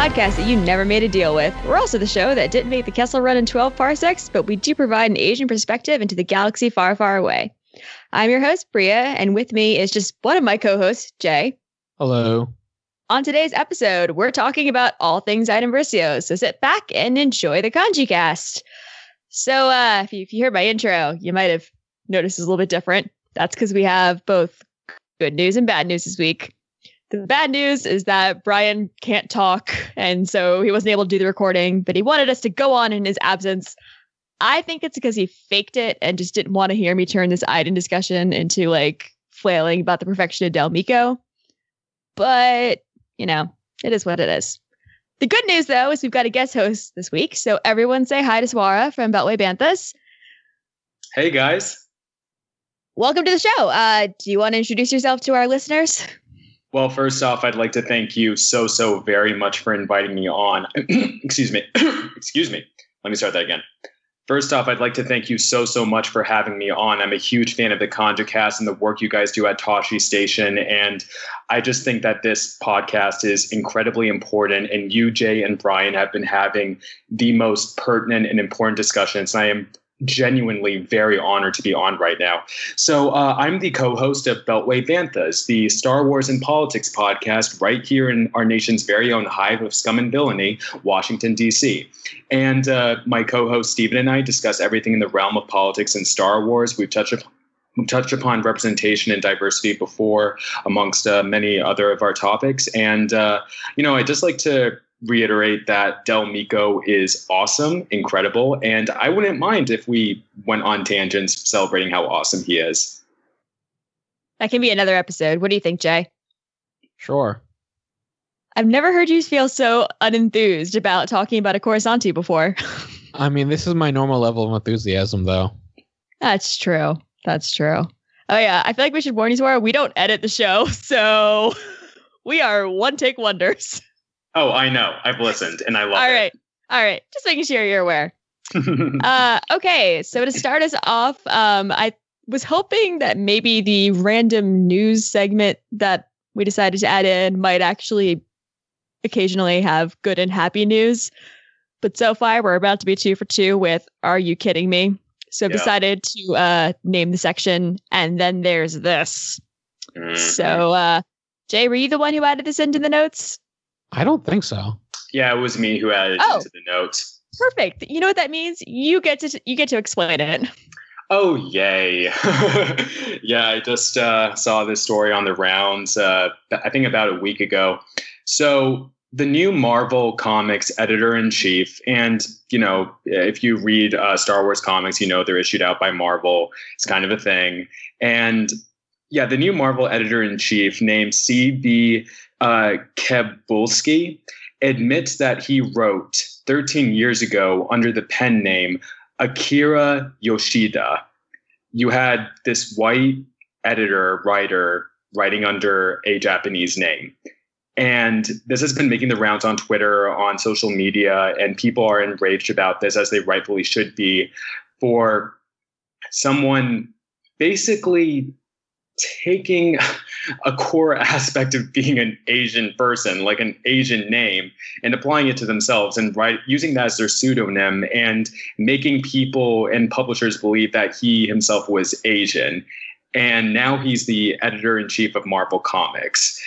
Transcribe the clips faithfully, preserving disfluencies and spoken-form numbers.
podcast that you never made a deal with. We're also the show that didn't make the Kessel Run in twelve parsecs, but we do provide an Asian perspective into the galaxy far, far away. I'm your host, Bria, and with me is just one of my co-hosts, Jay. Hello. On today's episode, we're talking about all things Item Versio, so sit back and enjoy the Kanji cast. So uh, if, you, if you heard my intro, you might have noticed it's a little bit different. That's because we have both good news and bad news this week. The bad news is that Brian can't talk, and so he wasn't able to do the recording, but he wanted us to go on in his absence. I think it's because he faked it and just didn't want to hear me turn this Iden discussion into like flailing about the perfection of Del Miko. But, you know, it is what it is. The good news, though, is we've got a guest host this week. So everyone say hi to Swara from Beltway Banthas. Hey, guys. Welcome to the show. Uh, do you want to introduce yourself to our listeners? Well, first off, I'd like to thank you so, so very much for inviting me on. Excuse me. Excuse me. Let me start that again. First off, I'd like to thank you so, so much for having me on. I'm a huge fan of the Kanjicast and the work you guys do at Tashi Station. And I just think that this podcast is incredibly important. And you, Jay, and Brian have been having the most pertinent and important discussions. And I am genuinely very honored to be on right now. So uh, I'm the co-host of Beltway Banthas, the Star Wars and Politics podcast right here in our nation's very own hive of scum and villainy, Washington, D C. And uh, my co-host Stephen and I discuss everything in the realm of politics and Star Wars. We've touched upon We've touched upon representation and diversity before, amongst uh, many other of our topics. And, uh, you know, I'd just like to reiterate that Del Miko is awesome, incredible, and I wouldn't mind if we went on tangents celebrating how awesome he is. That can be another episode. What do you think, Jay? Sure. I've never heard you feel so unenthused about talking about a Coruscanti before. I mean, this is my normal level of enthusiasm, though. That's true. That's true. Oh, yeah. I feel like we should warn you, Swara, we don't edit the show, so we are one-take wonders. Oh, I know. I've listened, and I love All it. All right. All right. Just making sure you're aware. uh, okay. So to start us off, um, I was hoping that maybe the random news segment that we decided to add in might actually occasionally have good and happy news. But so far, we're about to be two for two with Are You Kidding Me? So I've yeah. decided to uh, name the section, and then there's this. Mm-hmm. So, uh, Jay, were you the one who added this into the notes? I don't think so. Yeah, it was me who added oh, it into the notes. Perfect. You know what that means? You get to you get to explain it. Oh, yay. Yeah, I just uh, saw this story on the rounds, uh, I think about a week ago. So the new Marvel Comics editor-in-chief, and, you know, if you read uh, Star Wars comics, you know they're issued out by Marvel. It's kind of a thing. And, yeah, the new Marvel editor-in-chief named C B Uh, Cebulski admits that he wrote thirteen years ago under the pen name Akira Yoshida. You had this white editor, writer, writing under a Japanese name. And this has been making the rounds on Twitter, on social media, and people are enraged about this, as they rightfully should be, for someone basically taking a core aspect of being an Asian person, like an Asian name, and applying it to themselves and write, using that as their pseudonym and making people and publishers believe that he himself was Asian. And now he's the editor-in-chief of Marvel Comics.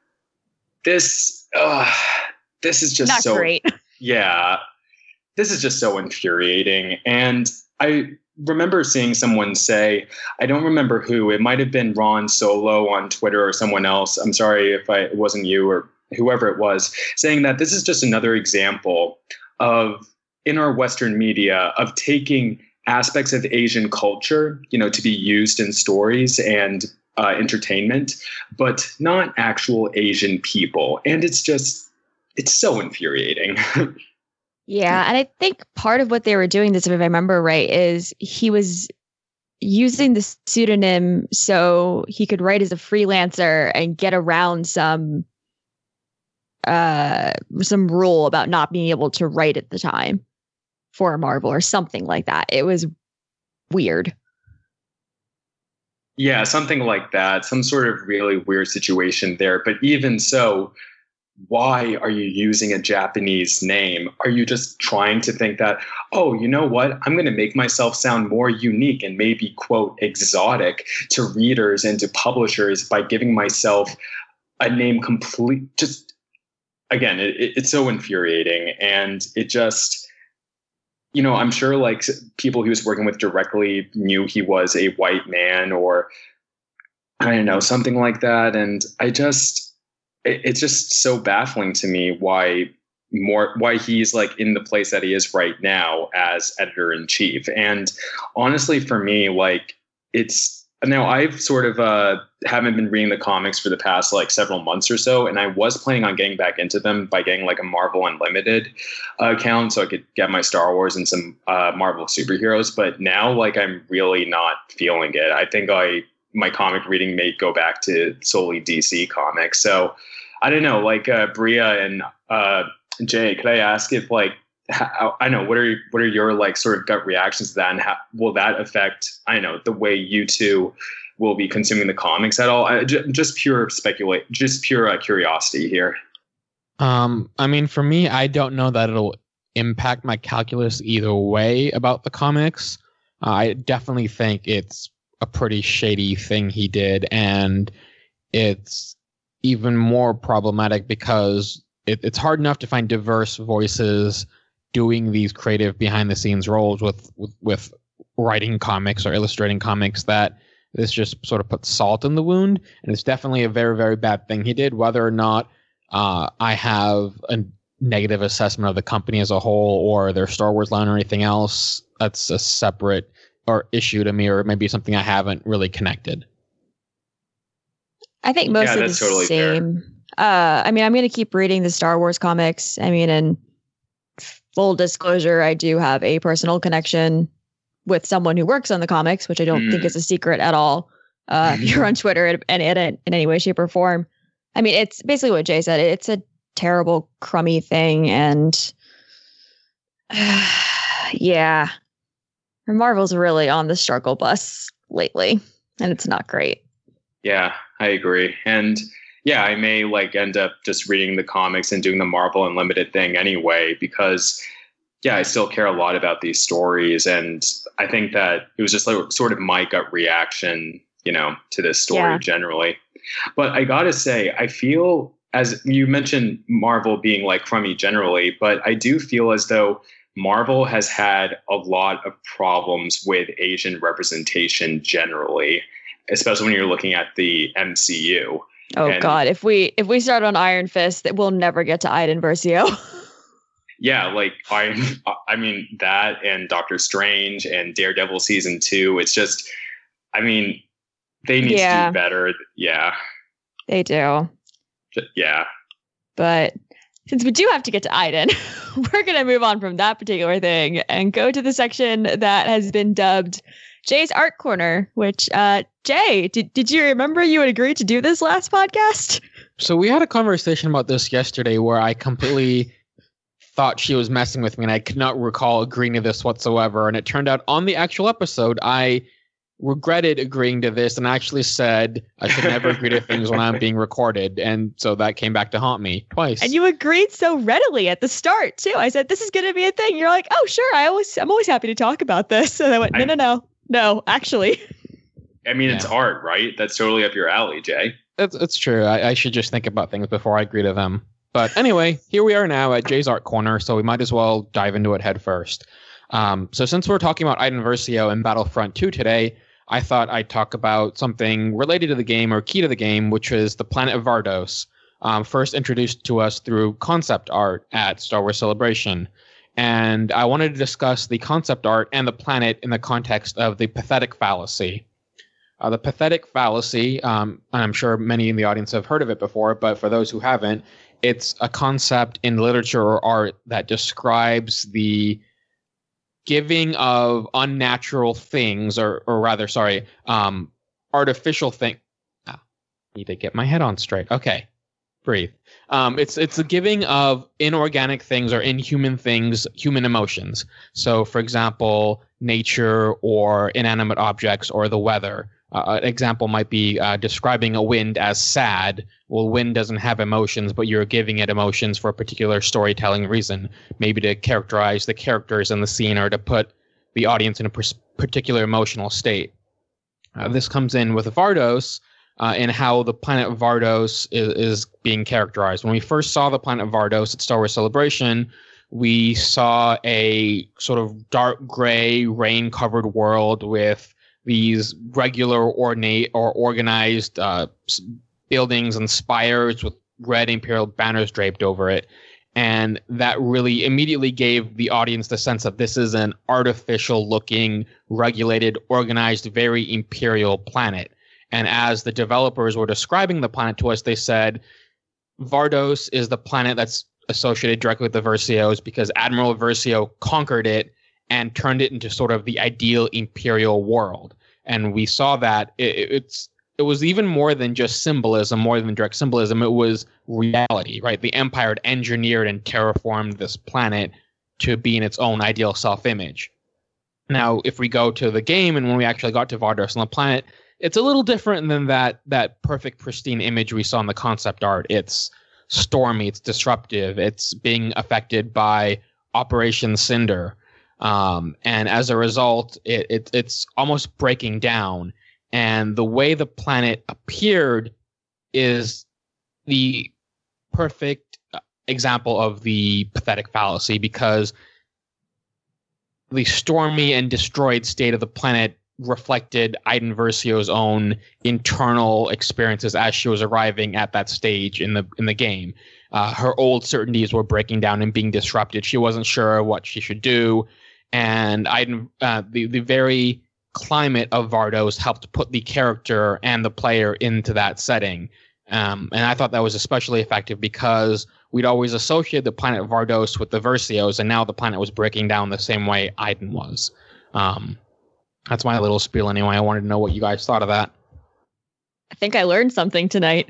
This, uh, this is just Not so great. Yeah, this is just so infuriating. And I remember seeing someone say, I don't remember who, it might have been Ron Solo on Twitter or someone else. I'm sorry if I, it wasn't you or whoever it was, saying that this is just another example of, in our Western media, of taking aspects of Asian culture, you know, to be used in stories and uh, entertainment, but not actual Asian people. And it's just, it's so infuriating. Yeah, and I think part of what they were doing this, if I remember right, is he was using the pseudonym so he could write as a freelancer and get around some uh, some rule about not being able to write at the time for Marvel or something like that. It was weird. Yeah, something like that. Some sort of really weird situation there. But even so, why are you using a Japanese name? Are you just trying to think that, oh, you know what? I'm going to make myself sound more unique and maybe, quote, exotic to readers and to publishers by giving myself a name complete. Just, again, it, it's so infuriating. And it just, you know, I'm sure like people he was working with directly knew he was a white man or, I don't know, something like that. And I just, it's just so baffling to me why more why he's like in the place that he is right now as editor in chief. And honestly, for me, like it's now I've sort of uh, haven't been reading the comics for the past like several months or so. And I was planning on getting back into them by getting like a Marvel Unlimited uh, account so I could get my Star Wars and some uh, Marvel superheroes. But now like I'm really not feeling it. I think I my comic reading may go back to solely D C comics. So I don't know, like uh, Bria and uh, Jay, could I ask if like, how, I know, what are what are your like sort of gut reactions to that, and how will that affect, I don't know, the way you two will be consuming the comics at all? I, j- just pure speculate, just pure uh, curiosity here. Um, I mean, for me, I don't know that it'll impact my calculus either way about the comics. Uh, I definitely think it's a pretty shady thing he did, and it's even more problematic because it, it's hard enough to find diverse voices doing these creative behind the scenes roles with, with with writing comics or illustrating comics, that this just sort of puts salt in the wound. And it's definitely a very, very bad thing he did. Whether or not uh, I have a negative assessment of the company as a whole or their Star Wars line or anything else, that's a separate or issue to me, or maybe something I haven't really connected. I think most yeah, of the totally same. Uh, I mean, I'm going to keep reading the Star Wars comics. I mean, and full disclosure, I do have a personal connection with someone who works on the comics, which I don't mm. think is a secret at all. Uh, if you're on Twitter and, and in it in any way, shape, or form. I mean, it's basically what Jay said. It's a terrible, crummy thing. And uh, yeah, Marvel's really on the struggle bus lately, and it's not great. Yeah, I agree. And yeah, I may like end up just reading the comics and doing the Marvel Unlimited thing anyway, because yeah, I still care a lot about these stories. And I think that it was just like sort of my gut reaction, you know, to this story yeah. generally. But I gotta say, I feel, as you mentioned, Marvel being like crummy generally, but I do feel as though Marvel has had a lot of problems with Asian representation generally, especially when you're looking at the M C U. Oh and, God, if we if we start on Iron Fist, that we'll never get to Iden Versio. Yeah, like I I mean that and Doctor Strange and Daredevil season two. It's just, I mean, they need yeah. to do better. Yeah, they do. Just, yeah, but since we do have to get to Iden, we're gonna move on from that particular thing and go to the section that has been dubbed Jay's Art Corner, which, uh, Jay, did, did you remember you had agreed to do this last podcast? So we had a conversation about this yesterday where I completely thought she was messing with me and I could not recall agreeing to this whatsoever. And it turned out on the actual episode, I regretted agreeing to this and actually said I should never agree to things when I'm being recorded. And so that came back to haunt me twice. And you agreed so readily at the start, too. I said, this is going to be a thing. You're like, oh, sure. I always, I'm always happy to talk about this. And I went, no, I, no, no. No, actually. I mean, yeah. It's art, right? That's totally up your alley, Jay. It's, it's true. I, I should just think about things before I agree to them. But anyway, here we are now at Jay's Art Corner, so we might as well dive into it head first. Um, so since we're talking about Iden Versio and Battlefront two today, I thought I'd talk about something related to the game or key to the game, which is the planet of Vardos, um, first introduced to us through concept art at Star Wars Celebration. And I wanted to discuss the concept art and the planet in the context of the pathetic fallacy. Uh, the pathetic fallacy, um, and I'm sure many in the audience have heard of it before, but for those who haven't, it's a concept in literature or art that describes the giving of unnatural things, or, or rather, sorry, um, artificial thing. Ah, need to get my head on straight. Okay, breathe. Um, it's it's the giving of inorganic things or inhuman things, human emotions. So, for example, nature or inanimate objects or the weather. Uh, an example might be uh, describing a wind as sad. Well, wind doesn't have emotions, but you're giving it emotions for a particular storytelling reason, maybe to characterize the characters in the scene or to put the audience in a pers- particular emotional state. Uh, this comes in with Vardos uh, and how the planet Vardos is, is being characterized. When we first saw the planet Vardos at Star Wars Celebration, we saw a sort of dark gray, rain-covered world with these regular, ornate, or organized uh, buildings and spires with red imperial banners draped over it. And that really immediately gave the audience the sense that this is an artificial-looking, regulated, organized, very imperial planet. And as the developers were describing the planet to us, they said, Vardos is the planet that's associated directly with the Versios because Admiral Versio conquered it and turned it into sort of the ideal imperial world. And we saw that it, it's it was even more than just symbolism, more than direct symbolism. It was reality, right? The Empire had engineered and terraformed this planet to be in its own ideal self-image. Now, if we go to the game and when we actually got to Vardos on the planet, it's a little different than that that perfect, pristine image we saw in the concept art. It's stormy, it's disruptive, it's being affected by Operation Cinder. Um, and as a result, it, it, it's almost breaking down. And the way the planet appeared is the perfect example of the pathetic fallacy, because the stormy and destroyed state of the planet reflected Iden Versio's own internal experiences as she was arriving at that stage in the in the game. Uh, her old certainties were breaking down and being disrupted. She wasn't sure what she should do. And Iden, uh, the, the very climate of Vardos helped put the character and the player into that setting. Um, and I thought that was especially effective because we'd always associated the planet Vardos with the Versios, and now the planet was breaking down the same way Iden was. Um, that's my little spiel anyway. I wanted to know what you guys thought of that. I think I learned something tonight.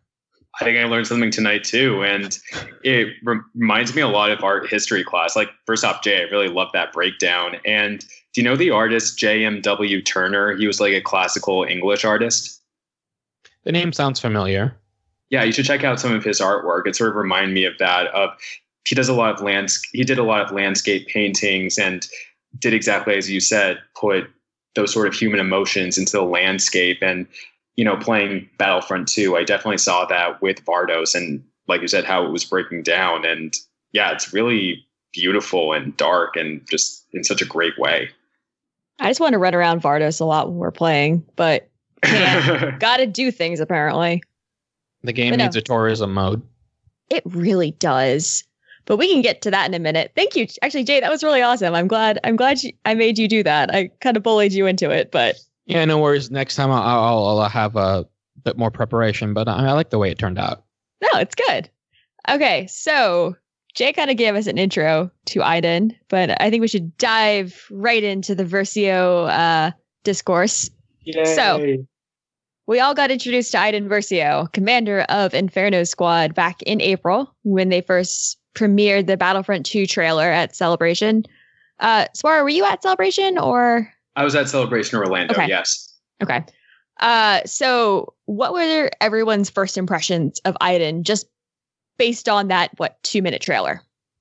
I think I learned something tonight too, and it re- reminds me a lot of art history class. Like, first off, Jay, I really love that breakdown. And do you know the artist J M W Turner? He was like a classical English artist. The name sounds familiar. Yeah, you should check out some of his artwork. It sort of reminded me of that. Of he does a lot of lands. He did a lot of landscape paintings and did exactly as you said, put those sort of human emotions into the landscape. And you know, playing Battlefront two, I definitely saw that with Vardos and, like you said, how it was breaking down. And yeah, it's really beautiful and dark and just in such a great way. I just want to run around Vardos a lot when we're playing, but got to do things apparently. The game But no. needs a tourism mode. It really does. But we can get to that in a minute. Thank you. Actually, Jay, that was really awesome. I'm glad I'm glad you, I made you do that. I kind of bullied you into it, but Yeah, no worries. Next time I'll, I'll, I'll have a bit more preparation, but I, I like the way it turned out. no, it's good. Okay, so Jay kind of gave us an intro to Iden, but I think we should dive right into the Versio uh, discourse. Yay. So, we all got introduced to Iden Versio, commander of Inferno Squad, back in April when they first premiered the Battlefront two trailer at Celebration. Uh, Swara, were you at Celebration or? I was at Celebration Orlando, Okay. yes. Okay. Uh, so what were everyone's first impressions of Iden just based on that, what, two minute trailer?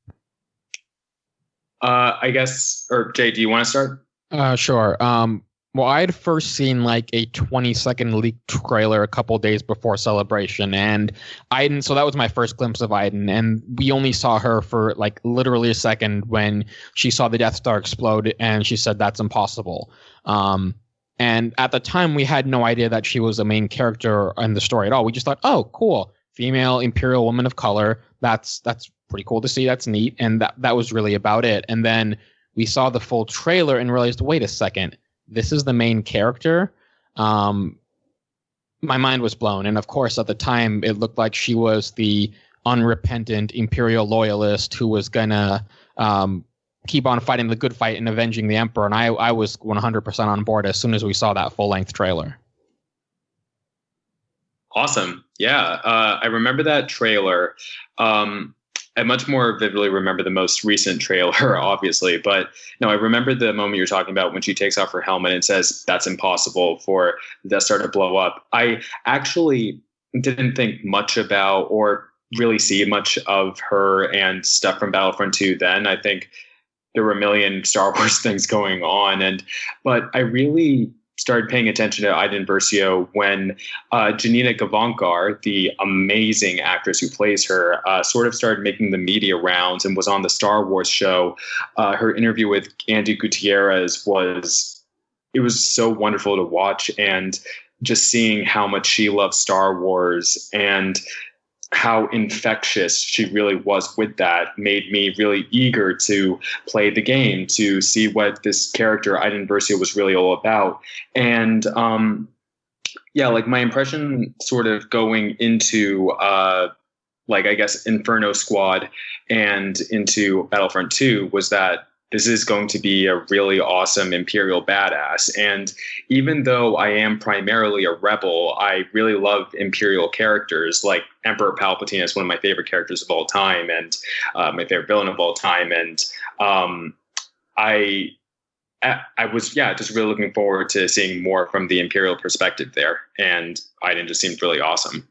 Uh, I guess, or Jay, do you want to start? Uh, sure. Um, well, I had first seen like a twenty second leaked trailer a couple days before Celebration, and Iden. So that was my first glimpse of Iden, and we only saw her for like literally a second when she saw the Death Star explode, and she said that's impossible. Um, and at the time, we had no idea that she was a main character in the story at all. We just thought, oh, cool, female Imperial woman of color. That's that's pretty cool to see. That's neat, and that that was really about it. And then we saw the full trailer and realized, wait a second. This is the main character. Um, my mind was blown. And of course, at the time, it looked like she was the unrepentant Imperial loyalist who was going to um, keep on fighting the good fight and avenging the Emperor. And I, I was one hundred percent on board as soon as we saw that full-length trailer. Awesome. Yeah, uh, I remember that trailer. Um, I much more vividly remember the most recent trailer, obviously. But no, I remember the moment you're talking about when she takes off her helmet and says that's impossible for the Death Star to blow up. I actually didn't think much about or really see much of her and stuff from Battlefront two then. I think there were a million Star Wars things going on. and But I really started paying attention to Iden Versio when uh, Janina Gavankar, the amazing actress who plays her, uh, sort of started making the media rounds and was on the Star Wars show. Uh, her interview with Andy Gutierrez was, it was so wonderful to watch, and just seeing how much she loves Star Wars and how infectious she really was with that made me really eager to play the game, to see what this character Iden Versio was really all about. And um, yeah, like my impression sort of going into uh, like, I guess, Inferno Squad and into Battlefront two was that this is going to be a really awesome Imperial badass. And even though I am primarily a rebel, I really love Imperial characters. Like Emperor Palpatine is one of my favorite characters of all time, and uh, my favorite villain of all time. And um, I, I was, yeah, just really looking forward to seeing more from the Imperial perspective there. And Iden just seemed really awesome.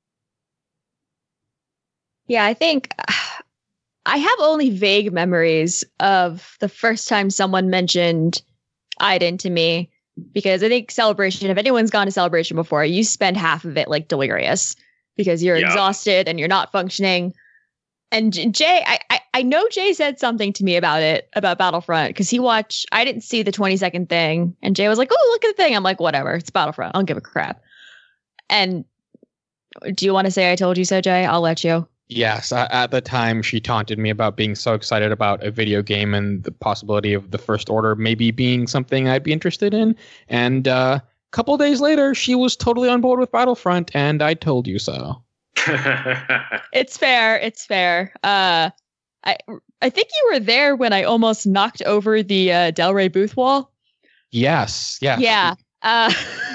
Yeah, I think I have only vague memories of the first time someone mentioned Iden to me, because I think Celebration, if anyone's gone to Celebration before, you spend half of it like delirious because you're yeah. exhausted and you're not functioning. And Jay, I, I I know Jay said something to me about it, about Battlefront, because he watched, I didn't see the twenty second thing. And Jay was like, oh, look at the thing. I'm like, whatever, it's Battlefront. I don't give a crap. And do you want to say I told you so, Jay? I'll let you. Yes, at the time she taunted me about being so excited about a video game and the possibility of the First Order maybe being something I'd be interested in. And uh, a couple days later, she was totally on board with Battlefront, and I told you so. It's fair. It's fair. Uh, I I think you were there when I almost knocked over the uh, Del Rey booth wall. Yes. Yeah. Yeah. Uh,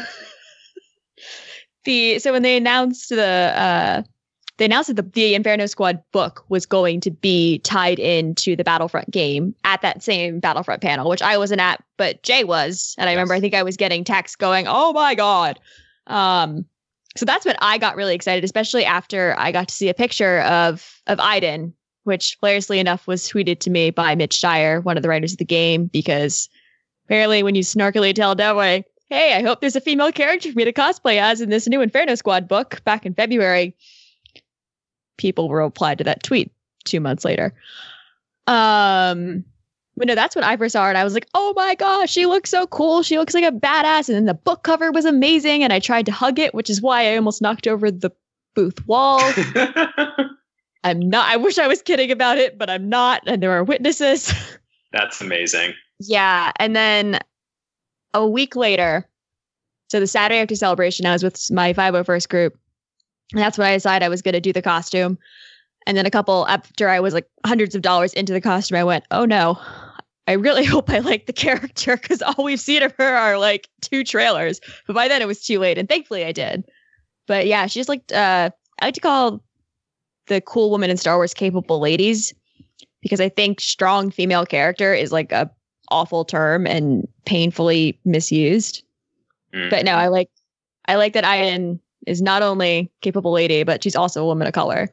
the so when they announced the. Uh, They announced that the, the Inferno Squad book was going to be tied into the Battlefront game at that same Battlefront panel, which I wasn't at, but Jay was. And I yes. remember, I think I was getting texts going, oh my God. Um, so that's when I got really excited, especially after I got to see a picture of, of Iden, which hilariously enough was tweeted to me by Mitch Shire, one of the writers of the game, because apparently when you snarkily tell Delway, hey, I hope there's a female character for me to cosplay as in this new Inferno Squad book back in February, people replied to that tweet two months later. Um, but no, that's when I first saw her, and I was like, oh my gosh, she looks so cool. She looks like a badass. And then the book cover was amazing, and I tried to hug it, which is why I almost knocked over the booth wall. I'm not, I wish I was kidding about it, but I'm not. And there are witnesses. That's amazing. Yeah. And then a week later, so the Saturday after Celebration, I was with my five oh first group. And that's when I decided I was going to do the costume. And then a couple after I was like hundreds of dollars into the costume, I went, oh no, I really hope I like the character, because all we've seen of her are like two trailers. But by then it was too late. And thankfully I did. But yeah, she's like, uh, I like to call the cool woman in Star Wars capable ladies, because I think strong female character is like a awful term and painfully misused. Mm. But no, I like, I like that Iden is not only capable lady, but she's also a woman of color.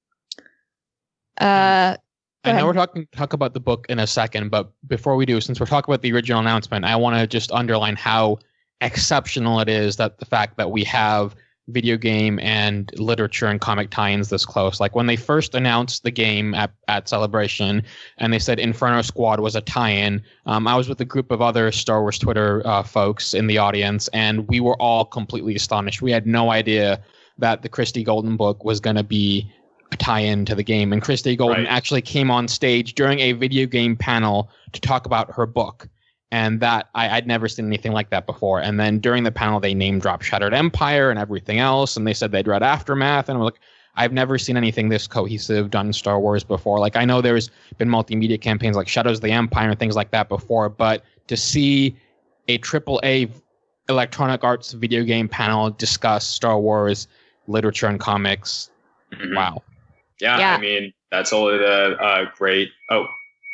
Uh, I know we're talking talk about the book in a second, but before we do, since we're talking about the original announcement, I want to just underline how exceptional it is that the fact that we have video game and literature and comic tie-ins this close. Like when they first announced the game at, at Celebration and they said Inferno Squad was a tie-in, um, I was with a group of other Star Wars Twitter uh, folks in the audience, and we were all completely astonished. We had no idea that the Christy Golden book was going to be a tie-in to the game. And Christy Golden right. actually came on stage during a video game panel to talk about her book. And that I, I'd never seen anything like that before. And then during the panel, they name dropped Shattered Empire and everything else. And they said they'd read Aftermath. And I'm like, I've never seen anything this cohesive done in Star Wars before. Like, I know there's been multimedia campaigns like Shadows of the Empire and things like that before. But to see a triple A Electronic Arts video game panel discuss Star Wars literature and comics, mm-hmm. wow. Yeah, yeah, I mean, That's all the uh, great. Oh,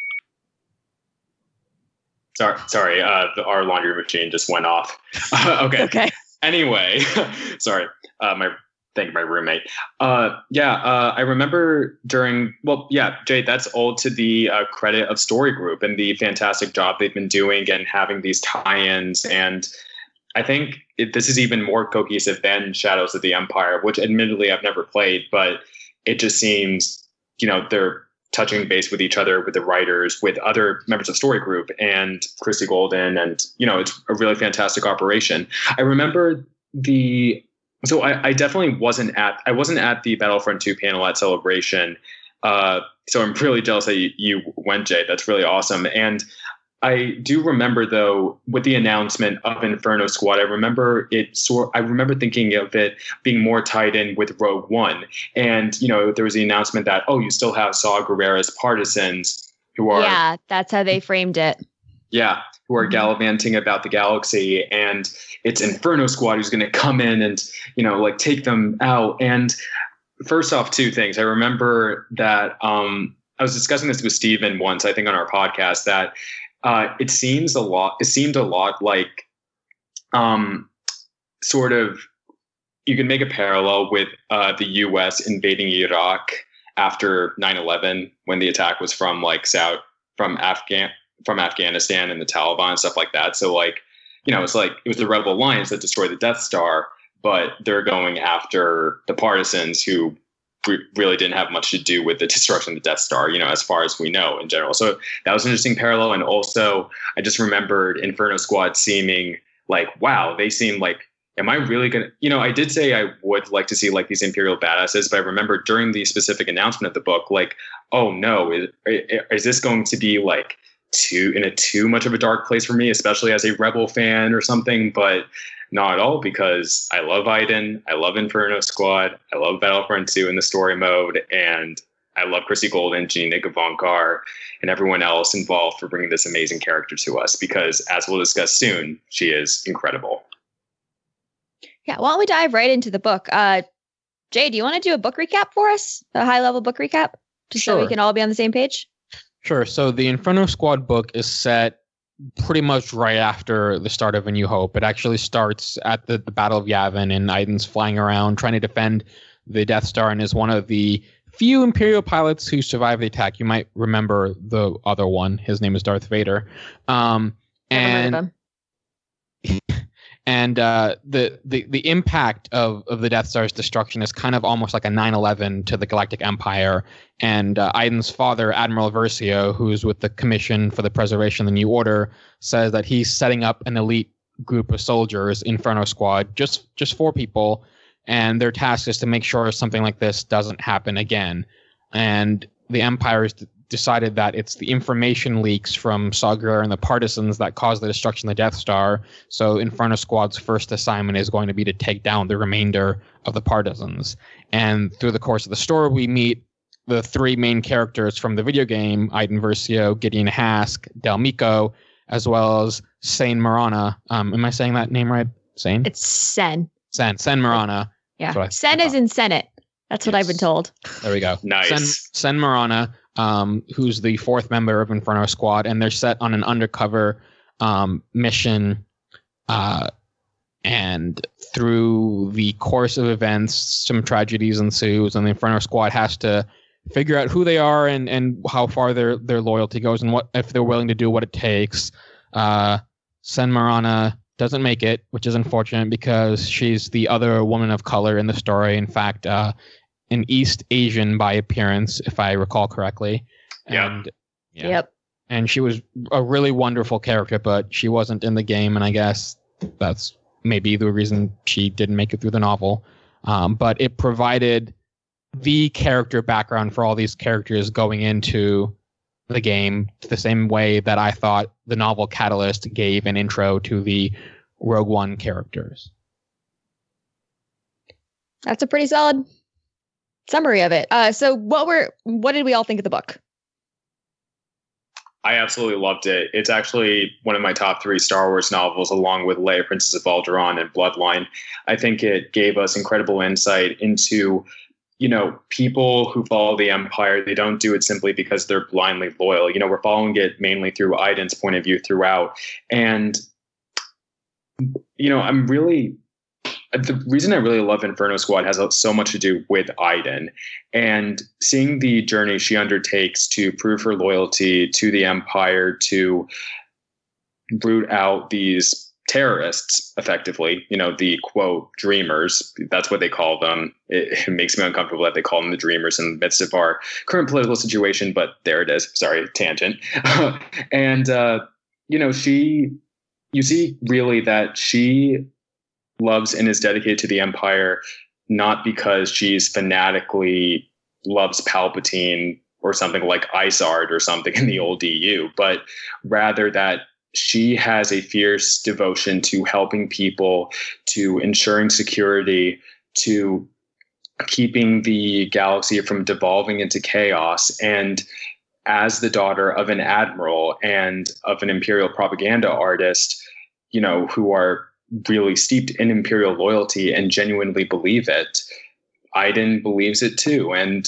sorry, sorry. Uh, the, our laundry machine just went off. okay. Okay. Anyway, sorry. Uh, my thank you, my roommate. Uh, yeah, uh, I remember during. Well, yeah, Jay. That's all to the uh, credit of Story Group and the fantastic job they've been doing and having these tie-ins. And I think it, this is even more cohesive than Shadows of the Empire, which admittedly I've never played, but it just seems, you know, they're touching base with each other, with the writers, with other members of Story Group and Christy Golden. And, you know, it's a really fantastic operation. I remember the, so I, I definitely wasn't at, I wasn't at the Battlefront two panel at Celebration. Uh, so I'm really jealous that you, you went, Jay. That's really awesome. And I do remember, though, with the announcement of Inferno Squad, I remember it. So I remember thinking of it being more tied in with Rogue One, and you know, there was the announcement that oh, you still have Saw Gerrera's partisans who are yeah, that's how they framed it. Yeah, who are gallivanting about the galaxy, and it's Inferno Squad who's going to come in and you know, like take them out. And first off, two things. I remember that um, I was discussing this with Steven once, I think, on our podcast that. Uh, it seems a lot. It seemed a lot like, um, sort of, you can make a parallel with uh, the U S invading Iraq after nine eleven, when the attack was from like South from Afghan from Afghanistan and the Taliban and stuff like that. So like, you know, it's like it was the Rebel Alliance that destroyed the Death Star, but they're going after the partisans who really didn't have much to do with the destruction of the Death Star, you know, as far as we know in general. So that was an interesting parallel. And also, I just remembered Inferno Squad seeming like, wow, they seem like, am I really going to, you know, I did say I would like to see like these Imperial badasses, but I remember during the specific announcement of the book, like, oh no, is, is this going to be like too, in a too much of a dark place for me, especially as a Rebel fan or something? But not at all, because I love Iden, I love Inferno Squad, I love Battlefront two in the story mode, and I love Christy Golden, Gina Gavankar, and everyone else involved for bringing this amazing character to us, because as we'll discuss soon, she is incredible. Yeah, why don't we dive right into the book? Uh, Jay, do you want to do a book recap for us? A high-level book recap? Just Sure. so we can all be on the same page? Sure. So the Inferno Squad book is set pretty much right after the start of A New Hope. It actually starts at the, the Battle of Yavin, and Iden's flying around trying to defend the Death Star, and is one of the few Imperial pilots who survived the attack. You might remember the other one. His name is Darth Vader. Um, and and uh, the, the the impact of, of the Death Star's destruction is kind of almost like a nine eleven to the Galactic Empire. And uh, Iden's father, Admiral Versio, who's with the Commission for the Preservation of the New Order, says that he's setting up an elite group of soldiers, Inferno Squad, just just four people, and their task is to make sure something like this doesn't happen again. And the Empire has d- decided that it's the information leaks from Saw Gerrera and the partisans that caused the destruction of the Death Star. So Inferno Squad's first assignment is going to be to take down the remainder of the partisans. And through the course of the story, we meet the three main characters from the video game, Iden Versio, Gideon Hask, Del Meeko, as well as Seyn Marana. Um, am I saying that name right? Seyn? It's Sen. Sen. Seyn Marana. Yeah. I, Sen is in Senate. That's what Yes. I've been told. There we go. Nice. Seyn, Seyn Marana, um, who's the fourth member of Inferno Squad, and they're set on an undercover um, mission. Uh, and through the course of events, some tragedies ensues, and the Inferno Squad has to figure out who they are and, and how far their, their loyalty goes, and what if they're willing to do what it takes. Uh, Seyn Marana doesn't make it, which is unfortunate because she's the other woman of color in the story. In fact, uh, an East Asian by appearance, if I recall correctly. And, yeah. Yep. And she was a really wonderful character, but she wasn't in the game, and I guess that's maybe the reason she didn't make it through the novel. Um, but it provided the character background for all these characters going into the game, the same way that I thought the novel Catalyst gave an intro to the Rogue One characters. That's a pretty solid summary of it. Uh, so what were what did we all think of the book? I absolutely loved it. It's actually one of my top three Star Wars novels, along with Leia, Princess of Alderaan, and Bloodline. I think it gave us incredible insight into, you know, people who follow the Empire, they don't do it simply because they're blindly loyal. You know, we're following it mainly through Iden's point of view throughout. And, you know, I'm really, the reason I really love Inferno Squad has so much to do with Iden, and seeing the journey she undertakes to prove her loyalty to the Empire, to root out these terrorists, effectively, you know, the quote dreamers. That's what they call them. It, it makes me uncomfortable that they call them the dreamers in the midst of our current political situation, but there it is. Sorry, tangent. and, uh, you know, she, you see really that she loves and is dedicated to the Empire, not because she's fanatically loves Palpatine or something like Isard or something in the old E U, but rather that she has a fierce devotion to helping people, to ensuring security, to keeping the galaxy from devolving into chaos. And as the daughter of an admiral and of an Imperial propaganda artist, you know, who are really steeped in Imperial loyalty and genuinely believe it, Iden believes it too. And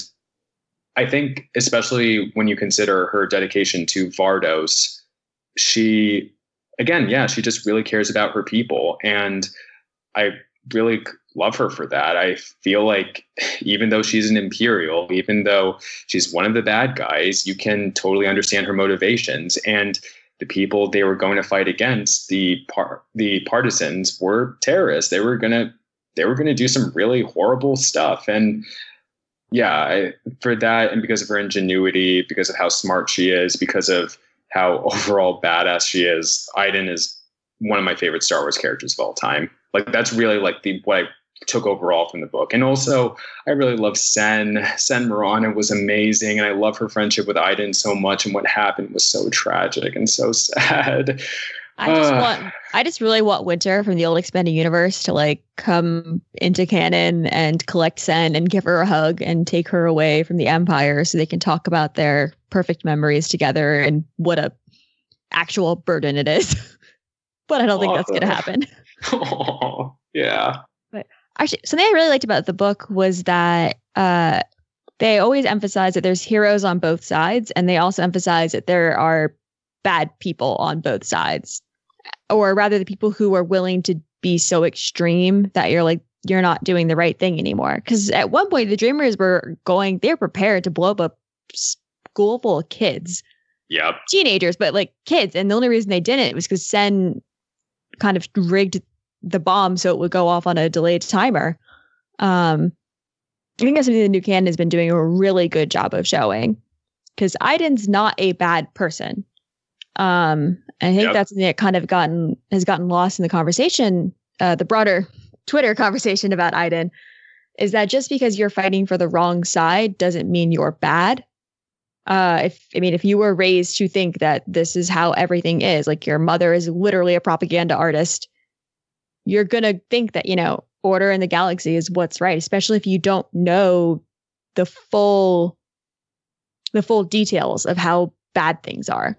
I think, especially when you consider her dedication to Vardos, she, again, yeah, she just really cares about her people. And I really love her for that. I feel like even though she's an Imperial, even though she's one of the bad guys, you can totally understand her motivations. And the people they were going to fight against, the par- the partisans, were terrorists. They were gonna they were gonna do some really horrible stuff. And yeah, I, for that, and because of her ingenuity, because of how smart she is, because of how overall badass she is, Iden is one of my favorite Star Wars characters of all time. Like, that's really like the what I took overall from the book. And also, I really love Sen. Sen Marana was amazing, and I love her friendship with Iden so much. And what happened was so tragic and so sad. I just uh, want, I just really want Winter from the old expanded universe to like come into canon and collect Sen and give her a hug and take her away from the Empire so they can talk about their perfect memories together and what a actual burden it is. But I don't think that's going to happen. Oh, yeah. But actually, something I really liked about the book was that uh, they always emphasize that there's heroes on both sides, and they also emphasize that there are bad people on both sides, or rather the people who are willing to be so extreme that you're like, you're not doing the right thing anymore. Because at one point the Dreamers were going, they're prepared to blow up a school full of kids. Yep. Teenagers, but like kids. And the only reason they didn't was because Sen kind of rigged the bomb so it would go off on a delayed timer. Um, I think that's something the new canon has been doing a really good job of showing, because Iden's not a bad person. Um, and I think yep. that's something that kind of gotten has gotten lost in the conversation, uh, the broader Twitter conversation about Iden, is that just because you're fighting for the wrong side doesn't mean you're bad. Uh, if I mean, if you were raised to think that this is how everything is, like your mother is literally a propaganda artist, you're gonna think that, you know, order in the galaxy is what's right, especially if you don't know the full, the full details of how bad things are.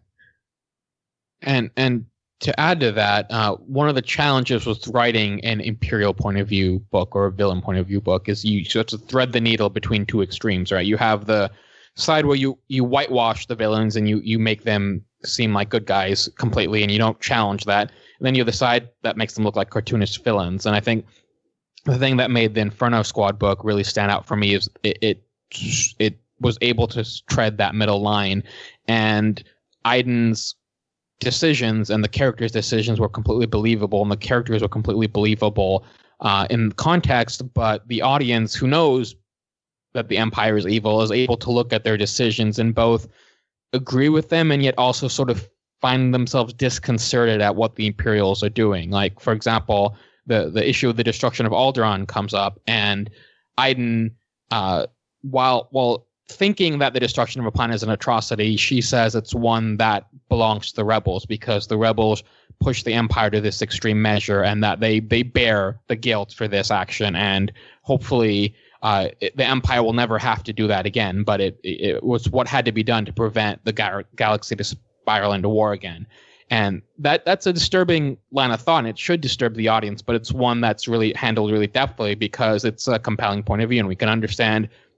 And and to add to that, uh, one of the challenges with writing an Imperial point of view book or a villain point of view book is you have to thread the needle between two extremes, right? You have the side where you, you whitewash the villains and you, you make them seem like good guys completely, and you don't challenge that. And then you have the side that makes them look like cartoonish villains. And I think the thing that made the Inferno Squad book really stand out for me is it it, it was able to tread that middle line, and Iden's decisions and the characters' decisions were completely believable, and the characters were completely believable uh, in context, but the audience who knows that the Empire is evil is able to look at their decisions and both agree with them and yet also sort of find themselves disconcerted at what the Imperials are doing. Like, for example, the, the issue of the destruction of Alderaan comes up, and Iden, uh, while while thinking that the destruction of a planet is an atrocity, she says it's one that belongs to the rebels because the rebels push the Empire to this extreme measure, and that they they bear the guilt for this action, and hopefully uh, it, the Empire will never have to do that again. But it it was what had to be done to prevent the ga- galaxy to spiral into war again. And that that's a disturbing line of thought, and it should disturb the audience, but it's one that's really handled really deftly because it's a compelling point of view, and we can understand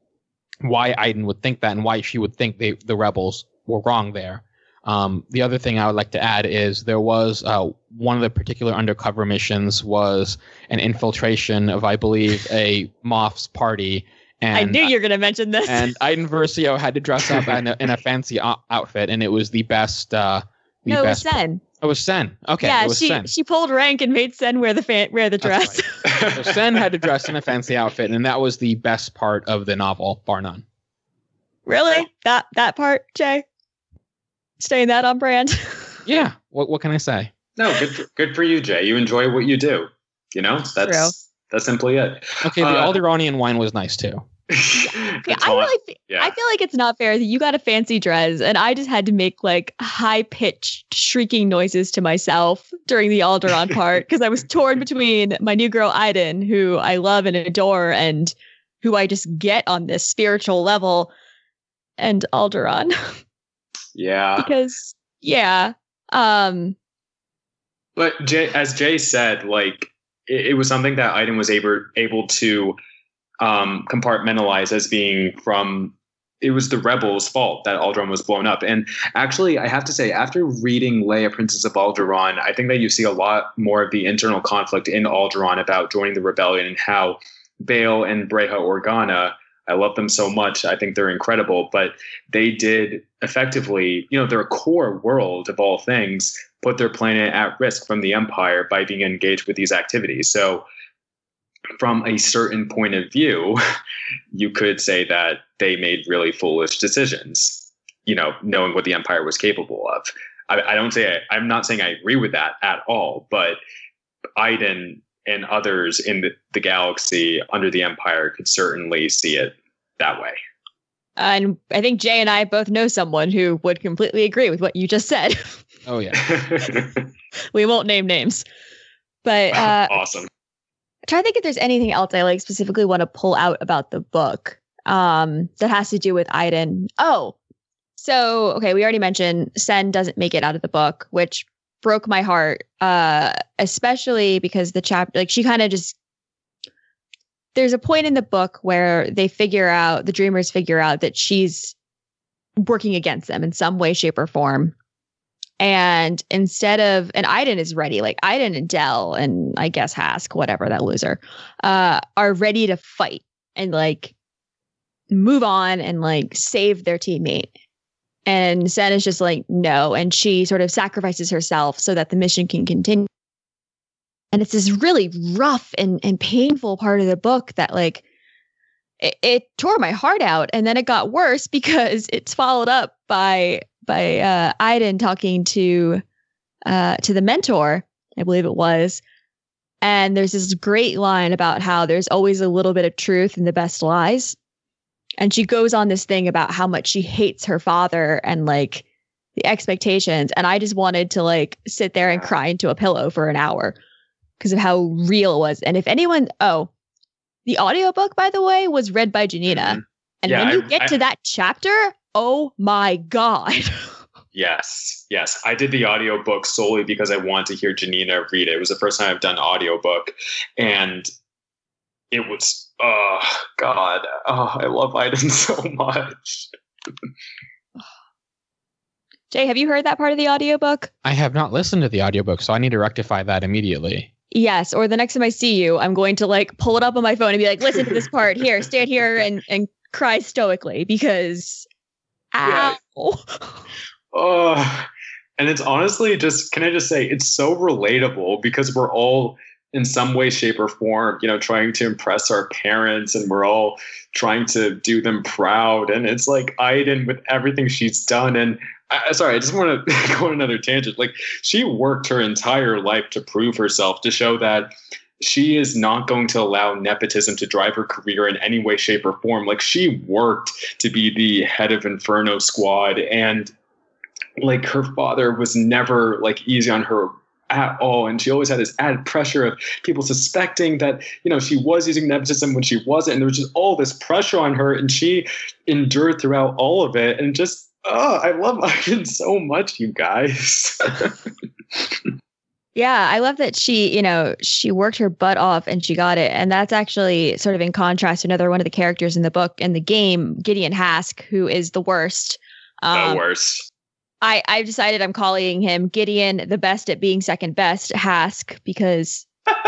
why Iden would think that and why she would think they, the rebels were wrong there. Um, the other thing I would like to add is there was uh, one of the particular undercover missions was an infiltration of, I believe, a Moff's party. And, I knew you were going to mention this. And Iden Versio had to dress up in a, in a fancy o- outfit, and it was the best. Uh, the no, best it was Sen. It was Sen. Okay, yeah, it was she Sen. she pulled rank and made Sen wear the fan, wear the dress. Right. So Sen had to dress in a fancy outfit, and that was the best part of the novel, bar none. Really? That that part, Jay? Staying that on brand? Yeah. What what can I say? No, good for, good for you, Jay. You enjoy what you do. You know, that's True. that's simply it. Okay, the Uh, Alderanian wine was nice too. Yeah, I really, fe- yeah. I feel like it's not fair that you got a fancy dress and I just had to make like high pitched shrieking noises to myself during the Alderaan part because I was torn between my new girl Iden, who I love and adore, and who I just get on this spiritual level, and Alderaan. Yeah. Because yeah, um, But Jay, as Jay said, like it, it was something that Iden was able able to um, compartmentalize as being from. It was the rebels' fault that Alderaan was blown up. And actually, I have to say, after reading Leia, Princess of Alderaan, I think that you see a lot more of the internal conflict in Alderaan about joining the rebellion and how Bail and Breha Organa. I love them so much. I think they're incredible, but they did effectively, you know, their core world of all things, put their planet at risk from the Empire by being engaged with these activities. So from a certain point of view, you could say that they made really foolish decisions, you know, knowing what the Empire was capable of. I, I don't say I, I'm not saying I agree with that at all, but Iden and others in the, the galaxy under the Empire could certainly see it that way. and I think Jay and I both know someone who would completely agree with what you just said. Oh yeah. We won't name names, but uh, Awesome. trying to think if there's anything else I like specifically want to pull out about the book um, that has to do with Iden. Oh, so, okay, we already mentioned Sen doesn't make it out of the book, which broke my heart, uh, especially because the chapter, like she kind of just, there's a point in the book where they figure out, the dreamers figure out that she's working against them in some way, shape, or form. And instead of, and Iden is ready, like Iden and Del and I guess Hask, whatever, that loser, uh, are ready to fight and like move on and like save their teammate. And Sen is just like, no. And she sort of sacrifices herself so that the mission can continue. And it's this really rough and, and painful part of the book that like, it, it tore my heart out. And then it got worse because it's followed up by by uh, Iden talking to uh, to the mentor, I believe it was. And there's this great line about how there's always a little bit of truth in the best lies. And she goes on this thing about how much she hates her father and like the expectations. And I just wanted to like sit there and cry into a pillow for an hour because of how real it was. And if anyone, oh, the audiobook, by the way, was read by Janina. Mm-hmm. And yeah, when you I, get I, to that chapter, oh my God. Yes, yes. I did the audiobook solely because I wanted to hear Janina read it. It was the first time I've done audiobook. And it was, oh, God. Oh, I love Iden so much. Jay, have you heard that part of the audiobook? I have not listened to the audiobook, so I need to rectify that immediately. Yes, or the next time I see you, I'm going to like pull it up on my phone and be like, listen to this part here, stand here and, and cry stoically because, ow. Yeah. Oh, and it's honestly just, can I just say, it's so relatable because we're all in some way, shape, or form, you know, trying to impress our parents and we're all trying to do them proud. And it's like Iden with everything she's done. And I, sorry, I just want to go on another tangent. Like she worked her entire life to prove herself, to show that she is not going to allow nepotism to drive her career in any way, shape, or form. Like she worked to be the head of Inferno Squad, and like her father was never like easy on her at all. And she always had this added pressure of people suspecting that, you know, she was using nepotism when she wasn't. And there was just all this pressure on her, and she endured throughout all of it. And just, oh, I love Iden so much, you guys. Yeah, I love that she, you know, she worked her butt off and she got it. And that's actually sort of in contrast to another one of the characters in the book and the game, Gideon Hask, who is the worst. Um, the worst. I, I've decided I'm calling him Gideon, the best at being second best, Hask, because.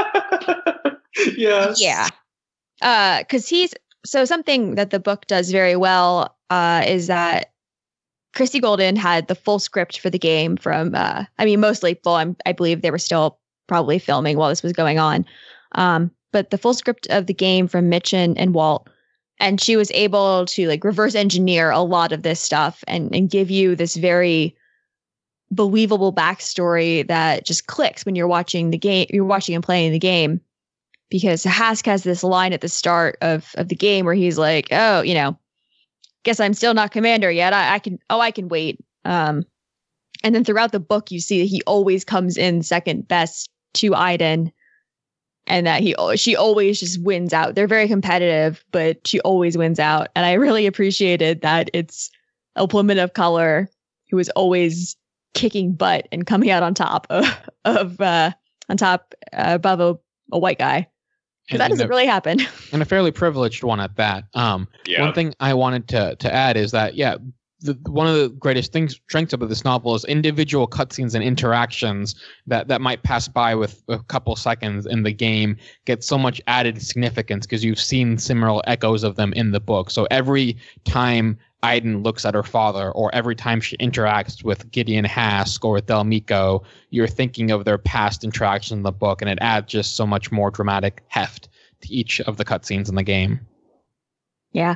Yes. Yeah. Uh, because he's so something that the book does very well uh, is that Christie Golden had the full script for the game from, uh, I mean, mostly full. I'm, I believe they were still probably filming while this was going on. Um, but the full script of the game from Mitch and, and Walt. And she was able to like reverse engineer a lot of this stuff and, and give you this very believable backstory that just clicks when you're watching the game, you're watching and playing the game. Because Hask has this line at the start of, of the game where he's like, oh, you know, guess I'm still not commander yet. I, I can, oh, I can wait. Um, and then throughout the book, you see that he always comes in second best to Iden, and that he, she always just wins out. They're very competitive, but she always wins out. And I really appreciated that it's a woman of color who is always kicking butt and coming out on top of, of uh, on top uh, above a, a white guy. Because that doesn't a, really happen. And a fairly privileged one at that. Um, yeah. One thing I wanted to to add is that, yeah, the, one of the greatest things, strengths of this novel is individual cutscenes and interactions that, that might pass by with a couple seconds in the game get so much added significance because you've seen similar echoes of them in the book. So every time Iden looks at her father, or every time she interacts with Gideon Hask or with Del Meeko, you're thinking of their past interactions in the book, and it adds just so much more dramatic heft to each of the cutscenes in the game. Yeah.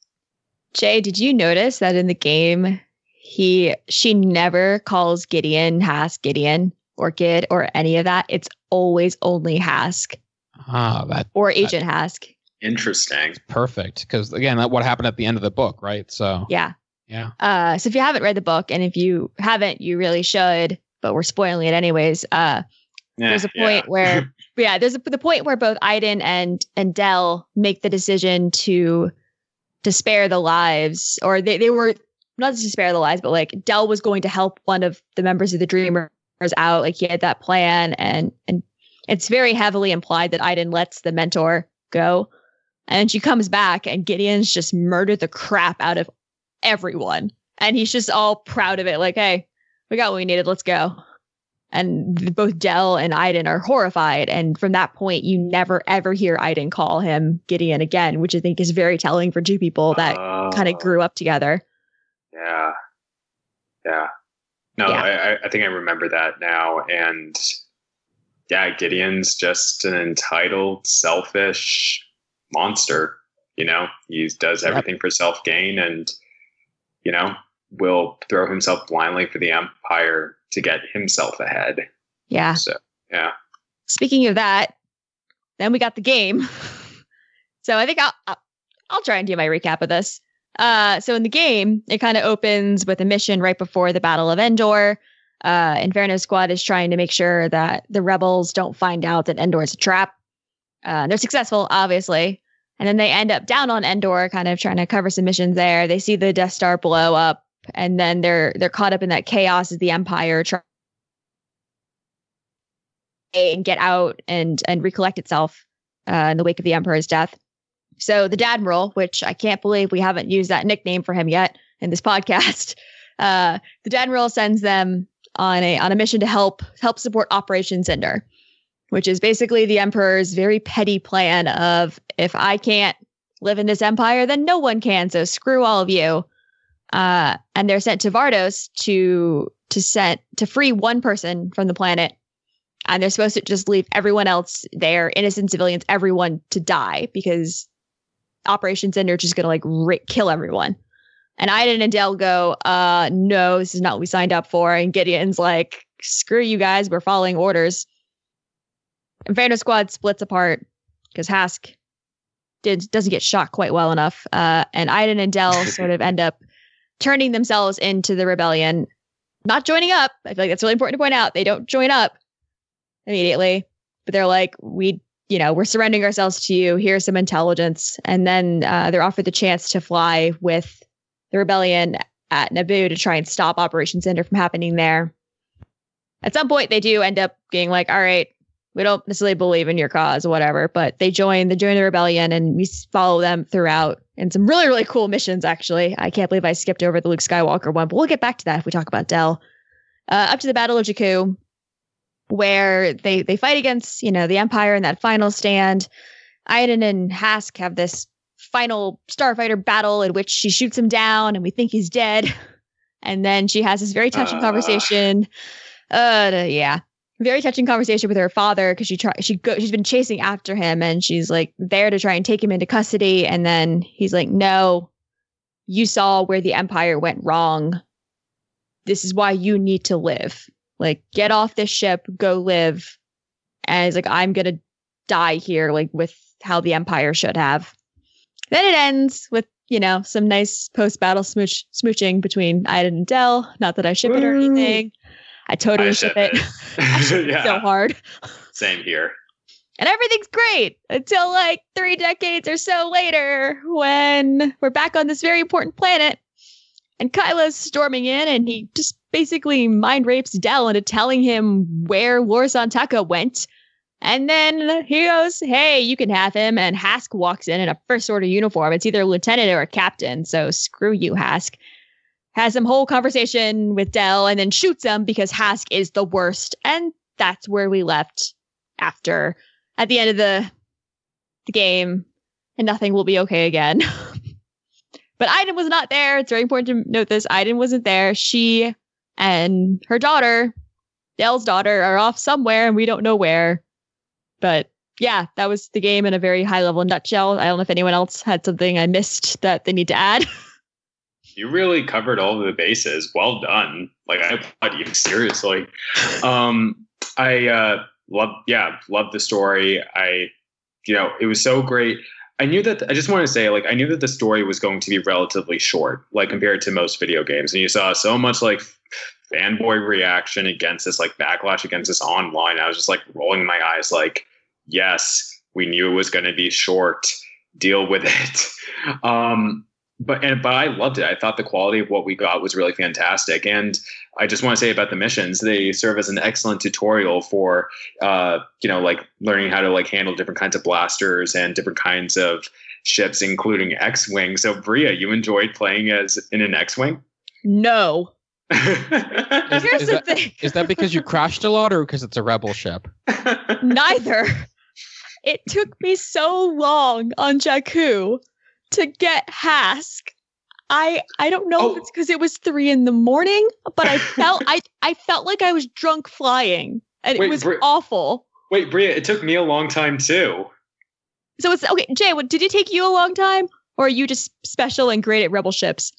Jay, did you notice that in the game, he she never calls Gideon Hask Gideon or Gid or any of that? It's always only Hask. Ah, that or Agent that, Hask. Interesting. Perfect. Because again, that what happened at the end of the book, right? So yeah. Yeah. Uh, so if you haven't read the book, and if you haven't, you really should, but we're spoiling it anyways. Uh, yeah, there's a point yeah. where, yeah, there's a, the point where both Iden and and Del make the decision to to spare the lives, or they, they were not to spare the lives, but like Del was going to help one of the members of the Dreamers out. Like he had that plan, and and it's very heavily implied that Iden lets the mentor go. And she comes back, and Gideon's just murdered the crap out of everyone. And he's just all proud of it. Like, hey, we got what we needed. Let's go. And both Del and Iden are horrified. And from that point, you never, ever hear Iden call him Gideon again, which I think is very telling for two people that uh, kind of grew up together. Yeah. Yeah. No, yeah. I, I think I remember that now. And yeah, Gideon's just an entitled, selfish monster. You know, he does everything yep. for self gain, and you know, will throw himself blindly for the Empire to get himself ahead. Yeah. So yeah. Speaking of that, then we got the game. So I think I'll, I'll I'll try and do my recap of this. Uh, so in the game, it kind of opens with a mission right before the Battle of Endor. Uh, Inferno Squad is trying to make sure that the rebels don't find out that Endor is a trap. Uh, they're successful, obviously. And then they end up down on Endor, kind of trying to cover some missions there. They see the Death Star blow up, and then they're they're caught up in that chaos as the Empire tries and get out and and recollect itself uh, in the wake of the Emperor's death. So the Dadmiral, which I can't believe we haven't used that nickname for him yet in this podcast, uh, the Dadmiral sends them on a on a mission to help help support Operation Cinder, which is basically the Emperor's very petty plan of, if I can't live in this empire, then no one can. So screw all of you. Uh, and they're sent to Vardos to to set to free one person from the planet. And they're supposed to just leave everyone else there, innocent civilians, everyone to die, because Operation Cinder are just going to like ri- kill everyone. And Iden and Del go, uh, no, this is not what we signed up for. And Gideon's like, screw you guys, we're following orders. Inferno Squad splits apart because Hask did doesn't get shot quite well enough. Uh, and Iden and Del sort of end up turning themselves into the rebellion, not joining up. I feel like that's really important to point out. They don't join up immediately, but they're like, we, you know, we're surrendering ourselves to you. Here's some intelligence. And then uh, they're offered the chance to fly with the rebellion at Naboo to try and stop Operation Cinder from happening there. at some point they do end up being like, all right, we don't necessarily believe in your cause or whatever, but they join, they join the rebellion and we follow them throughout in some really, really cool missions, actually. I can't believe I skipped over the Luke Skywalker one, but we'll get back to that if we talk about Del. Uh, up to the Battle of Jakku, where they, they fight against, you know, the Empire in that final stand. Iden and Hask have this final starfighter battle in which she shoots him down and we think he's dead. And then she has this very touching uh. conversation. Uh, yeah. Very touching conversation with her father because she try she go she's been chasing after him and she's like there to try and take him into custody, and then he's like, no, you saw where the Empire went wrong. This is why you need to live. Like, get off this ship, go live. And he's like, I'm gonna die here, like with how the Empire should have. Then it ends with, you know, some nice post-battle smooch smooching between Iden and Del. Not that I ship it or anything. I totally I ship, ship it. it. I ship yeah. it so hard. Same here. And everything's great until like three decades or so later when we're back on this very important planet and Kylo's storming in and he just basically mind rapes Del into telling him where Lor San Tekka went. And then he goes, hey, you can have him. And Hask walks in in a First Order uniform. It's either a lieutenant or a captain. So screw you, Hask. Has some whole conversation with Del and then shoots him because Hask is the worst. And that's where we left after at the end of the, the game. And nothing will be okay again. But Iden was not there. It's very important to note this. Iden wasn't there. She and her daughter, Del's daughter, are off somewhere and we don't know where. But yeah, that was the game in a very high level nutshell. I don't know if anyone else had something I missed that they need to add. You really covered all of the bases. Well done. Like, I applaud you, seriously. Um, I uh, love, yeah, love the story. I, you know, it was so great. I knew that, I just want to say, like, I knew that the story was going to be relatively short, like, compared to most video games. And you saw so much, like, fanboy reaction against this, like, backlash against this online. I was just, like, rolling my eyes, like, yes, we knew it was going to be short. Deal with it. Um, But and but I loved it. I thought the quality of what we got was really fantastic. And I just want to say about the missions, they serve as an excellent tutorial for, uh, you know, like learning how to like handle different kinds of blasters and different kinds of ships, including X-Wing. So Bria, you enjoyed playing as in an X-Wing? No. is, Here's is the that, thing. Is that because you crashed a lot or because it's a rebel ship? Neither. It took me so long on Jakku to get Hask. I I don't know oh. if it's because it was three in the morning, but I felt I I felt like I was drunk flying, and Wait, it was Bri- awful. Wait, Bria, it took me a long time too. So it's okay, Jay. What, did it take you a long time, or are you just special and great at rebel ships?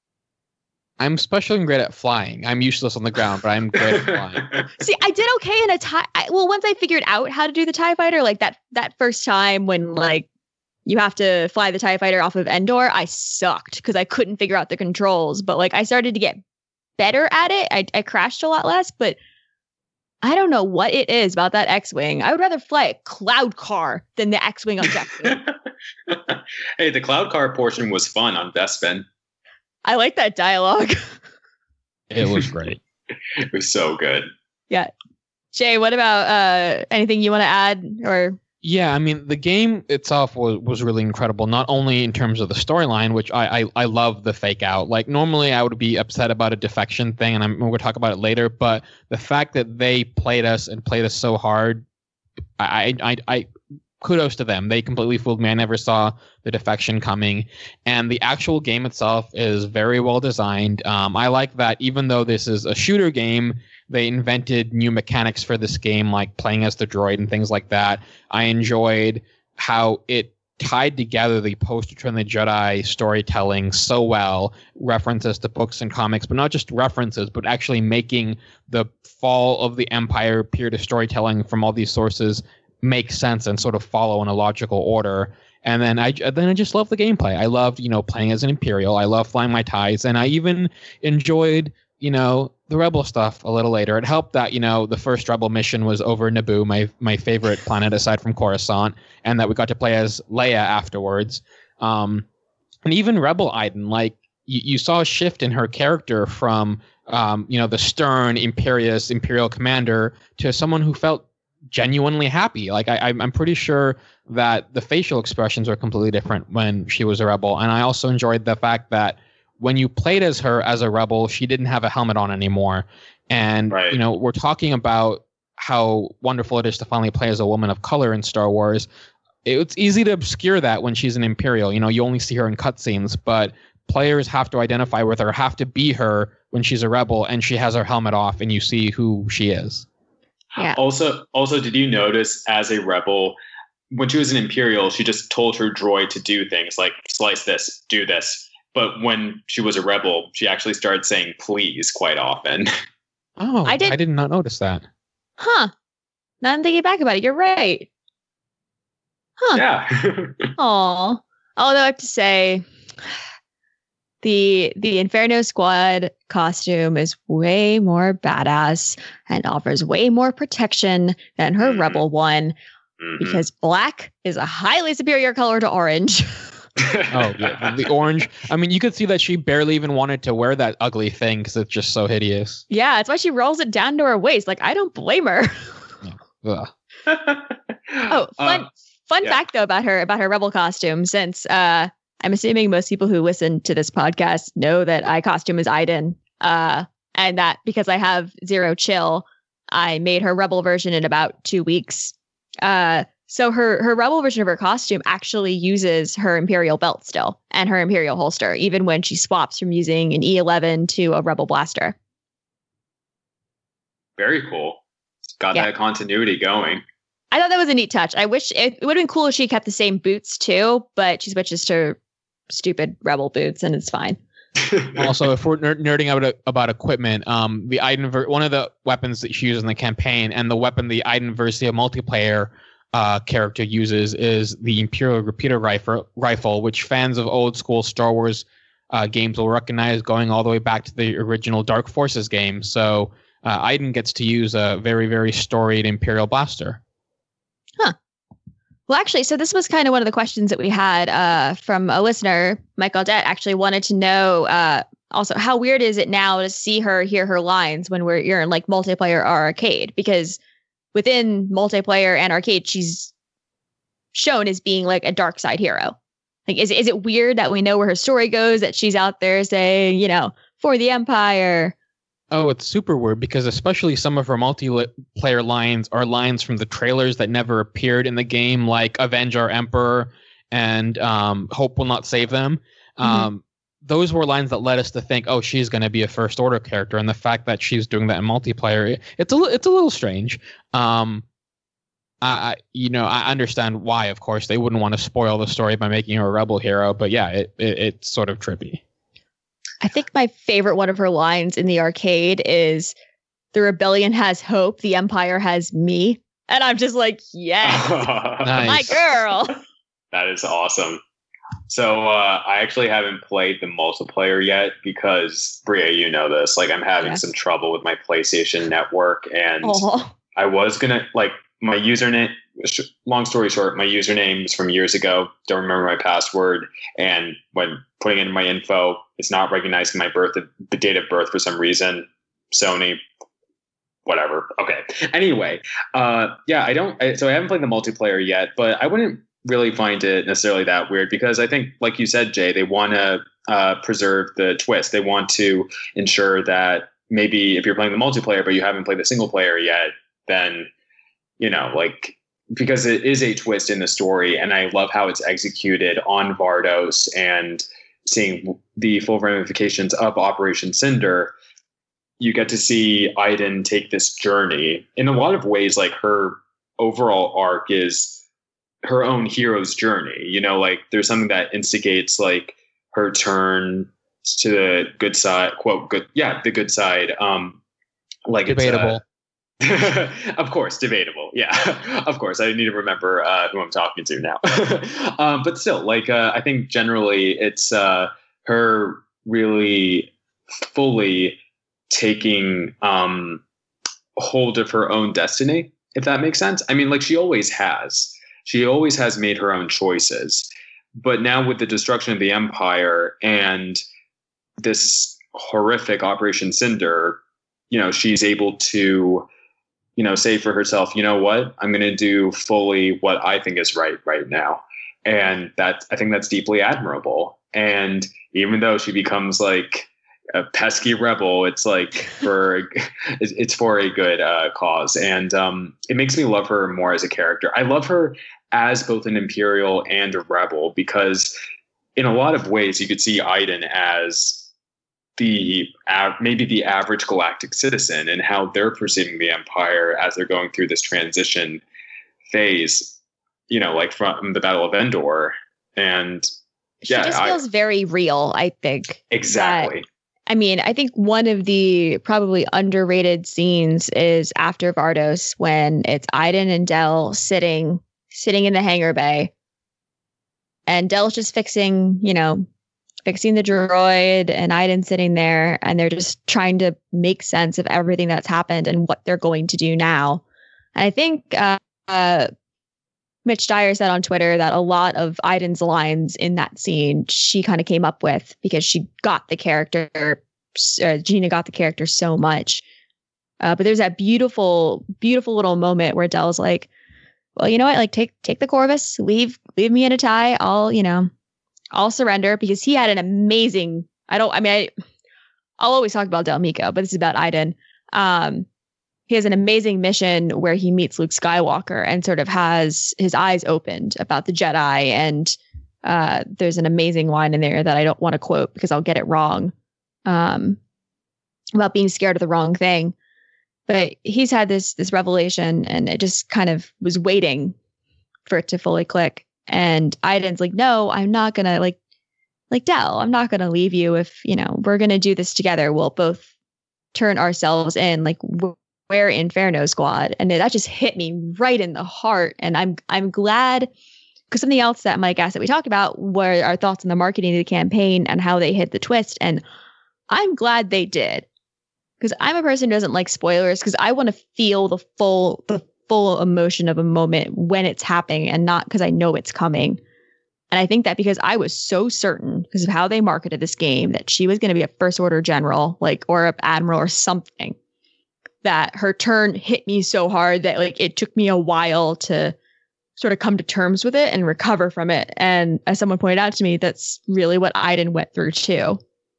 I'm special and great at flying. I'm useless on the ground, but I'm great at flying. See, I did okay in a tie. I, well, once I figured out how to do the TIE fighter, like that that first time when like. You have to fly the TIE fighter off of Endor. I sucked because I couldn't figure out the controls. But like I started to get better at it. I, I crashed a lot less, but I don't know what it is about that X-Wing. I would rather fly a cloud car than the X-Wing on Jakku. Hey, the cloud car portion was fun on Bespin. I like that dialogue. It was great. It was so good. Yeah. Jay, what about uh, anything you want to add or... Yeah, I mean, the game itself was, was really incredible, not only in terms of the storyline, which I, I, I love the fake out. Like, normally I would be upset about a defection thing, and I'm, we're going to talk about it later, but the fact that they played us and played us so hard, I, I, I kudos to them. They completely fooled me. I never saw the defection coming. And the actual game itself is very well designed. Um, I like that even though this is a shooter game, they invented new mechanics for this game, like playing as the droid and things like that. I enjoyed how it tied together the post-Return of the Jedi storytelling so well, references to books and comics, but not just references, but actually making the fall of the Empire appear to storytelling from all these sources make sense and sort of follow in a logical order. And then I then I just love the gameplay. I loved, you know, playing as an Imperial. I love flying my TIEs, and I even enjoyed, you know, the Rebel stuff a little later. It helped that, you know, the first Rebel mission was over Naboo, my my favorite planet aside from Coruscant, and that we got to play as Leia afterwards. Um, and even Rebel Iden, like, you, you saw a shift in her character from um, you know, the stern, imperious, imperial commander to someone who felt genuinely happy. Like I, I'm pretty sure that the facial expressions were completely different when she was a rebel. And I also enjoyed the fact that when you played as her as a rebel, she didn't have a helmet on anymore. And, right. you know, we're talking about how wonderful it is to finally play as a woman of color in Star Wars. It's easy to obscure that when she's an Imperial. You know, you only see her in cutscenes, but players have to identify with her, have to be her when she's a rebel and she has her helmet off and you see who she is. Yeah. Also, also, did you notice as a rebel, when she was an Imperial, she just told her droid to do things like slice this, do this. But when she was a rebel, she actually started saying please quite often. Oh, I did, I did not notice that. Huh. Now I'm thinking back about it. You're right. Huh. Yeah. Aw. Although I have to say, the the Inferno Squad costume is way more badass and offers way more protection than her mm-hmm. Rebel one, mm-hmm. because black is a highly superior color to orange. Oh, yeah. The orange. I mean, you could see that she barely even wanted to wear that ugly thing because it's just so hideous. Yeah, that's why she rolls it down to her waist. Like, I don't blame her. Yeah. Oh, fun, uh, fun yeah. fact, though, about her, about her Rebel costume, since uh, I'm assuming most people who listen to this podcast know that I costume as Iden, uh, and that because I have zero chill, I made her Rebel version in about two weeks. Uh, so her her Rebel version of her costume actually uses her Imperial belt still and her Imperial holster, even when she swaps from using an E eleven to a Rebel blaster. Very cool. Got yeah. that continuity going. I thought that was a neat touch. I wish it, it would have been cool if she kept the same boots too, but she switches to stupid Rebel boots and it's fine. Also, if we're ner- nerding out about equipment, um, the Iden ver- one of the weapons that she uses in the campaign and the weapon the Iden Versio multiplayer uh, character uses is the Imperial repeater rifle, rifle, which fans of old school Star Wars uh, games will recognize going all the way back to the original Dark Forces game. So uh, Iden gets to use a very, very storied Imperial blaster. Huh. Well, actually, so this was kind of one of the questions that we had uh, from a listener. Mike Audette actually wanted to know uh, also how weird is it now to see her, hear her lines when we're you're in like multiplayer or arcade? Because within multiplayer and arcade, she's shown as being like a dark side hero. Like, is is it weird that we know where her story goes, that she's out there saying, you know, for the Empire? Oh, it's super weird because especially some of her multiplayer lines are lines from the trailers that never appeared in the game, like Avenge Our Emperor and um, Hope Will Not Save Them. Mm-hmm. Um, those were lines that led us to think, oh, she's going to be a First Order character. And the fact that she's doing that in multiplayer, it's a, it's a little strange. Um, I, you know, I understand why, of course. They wouldn't want to spoil the story by making her a rebel hero. But yeah, it, it it's sort of trippy. I think my favorite one of her lines in the arcade is, "The rebellion has hope, the Empire has me." And I'm just like, yes, nice. My girl. That is awesome. So uh, I actually haven't played the multiplayer yet because, Bria, you know this. Like, I'm having yeah. some trouble with my PlayStation Network. And oh. I was going to, like, my username, long story short, my username is from years ago. Don't remember my password. And when putting in my info, it's not recognizing my birth, the date of birth for some reason. Sony, whatever. Okay. Anyway, uh, yeah, I don't. I, so I haven't played the multiplayer yet, but I wouldn't really find it necessarily that weird because I think, like you said, Jay, they want to uh, preserve the twist. They want to ensure that maybe if you're playing the multiplayer, but you haven't played the single player yet, then, you know, like, because it is a twist in the story, and I love how it's executed on Vardos and seeing the full ramifications of Operation Cinder. You get to see Iden take this journey in a lot of ways. Like, her overall arc is her own hero's journey. You know, like, there's something that instigates like her turn to the good side, quote, good. Yeah. The good side. Um, like debatable. It's, uh, of course, debatable. Yeah, of course. I need to remember uh, who I'm talking to now. um, but still, like, uh, I think generally it's uh, her really fully taking um, hold of her own destiny, if that makes sense. I mean, like, she always has. She always has made her own choices. But now with the destruction of the Empire and this horrific Operation Cinder, you know, she's able to, you know, say for herself, you know what, I'm going to do fully what I think is right right now. And that, I think that's deeply admirable. And even though she becomes like a pesky rebel, it's like for, it's for a good uh, cause. And um, it makes me love her more as a character. I love her as both an Imperial and a rebel, because in a lot of ways you could see Iden as the uh, maybe the average galactic citizen, and how they're perceiving the Empire as they're going through this transition phase, you know, like from the Battle of Endor. And she yeah, just I, feels very real, I think. Exactly. That, I mean, I think one of the probably underrated scenes is after Vardos, when it's Iden and Del sitting sitting in the hangar bay, and Del's just fixing, you know, fixing the droid, and Iden sitting there, and they're just trying to make sense of everything that's happened and what they're going to do now. And I think uh, uh, Mitch Dyer said on Twitter that a lot of Iden's lines in that scene she kind of came up with because she got the character, uh, Gina got the character so much. Uh, but there's that beautiful, beautiful little moment where Del's like, well, you know what? Like, take take the Corvus, leave leave me in a tie. I'll, you know, I'll surrender, because he had an amazing, I don't, I mean, I, I'll always talk about Del Meeko, but this is about Iden. Um, he has an amazing mission where he meets Luke Skywalker and sort of has his eyes opened about the Jedi. And uh, there's an amazing line in there that I don't want to quote because I'll get it wrong, um, about being scared of the wrong thing. But he's had this, this revelation, and it just kind of was waiting for it to fully click. And Iden's like, no, I'm not going to, like, like Del, I'm not going to leave you. If, you know, we're going to do this together, we'll both turn ourselves in, like we're Inferno Squad. And that just hit me right in the heart. And I'm, I'm glad, because something else that Mike asked that we talked about were our thoughts on the marketing of the campaign and how they hit the twist. And I'm glad they did, because I'm a person who doesn't like spoilers, because I want to feel the full, the full emotion of a moment when it's happening, and not because I know it's coming. And I think that because I was so certain, because of how they marketed this game, that she was going to be a first order general, like, or an admiral or something, that her turn hit me so hard that, like, it took me a while to sort of come to terms with it and recover from it. And as someone pointed out to me, that's really what Iden went through too.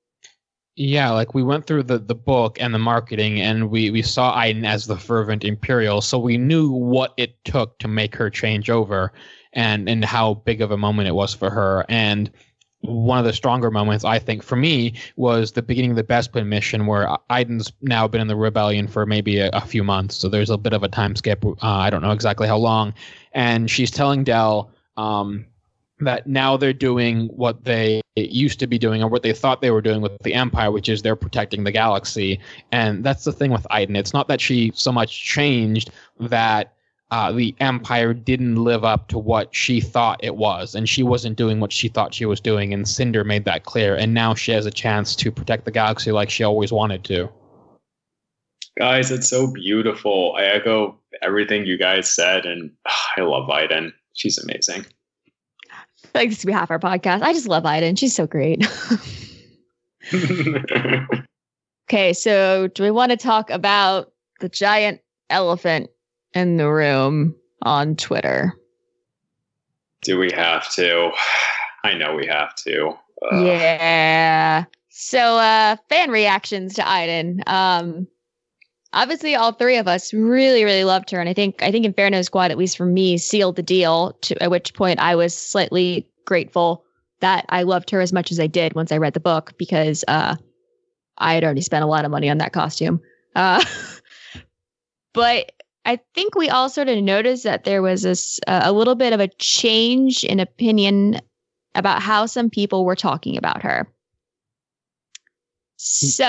Yeah, like we went through the, the book and the marketing, and we, we saw Iden as the fervent Imperial, so we knew what it took to make her change over, and, and how big of a moment it was for her. And one of the stronger moments, I think, for me, was the beginning of the Bespin mission, where Iden's now been in the rebellion for maybe a, a few months, so there's a bit of a time skip. Uh, I don't know exactly how long. And she's telling Del um, that now they're doing what they used to be doing, or what they thought they were doing with the Empire, which is they're protecting the galaxy. And that's the thing with Iden. It's not that she so much changed, that uh, the Empire didn't live up to what she thought it was, and she wasn't doing what she thought she was doing, and Cinder made that clear. And now she has a chance to protect the galaxy like she always wanted to. Guys, it's so beautiful. I echo everything you guys said, and oh, I love Iden. She's amazing. I feel like this could be half our podcast. I just love Iden. She's so great. Okay, so do we want to talk about the giant elephant in the room on Twitter? Do we have to? I know we have to. Ugh. Yeah. So uh, fan reactions to Iden. Um, obviously, all three of us really, really loved her. And I think I think Inferno Squad, at least for me, sealed the deal, to, at which point I was slightly grateful that I loved her as much as I did once I read the book, because uh, I had already spent a lot of money on that costume. Uh, but I think we all sort of noticed that there was this uh, a little bit of a change in opinion about how some people were talking about her. So,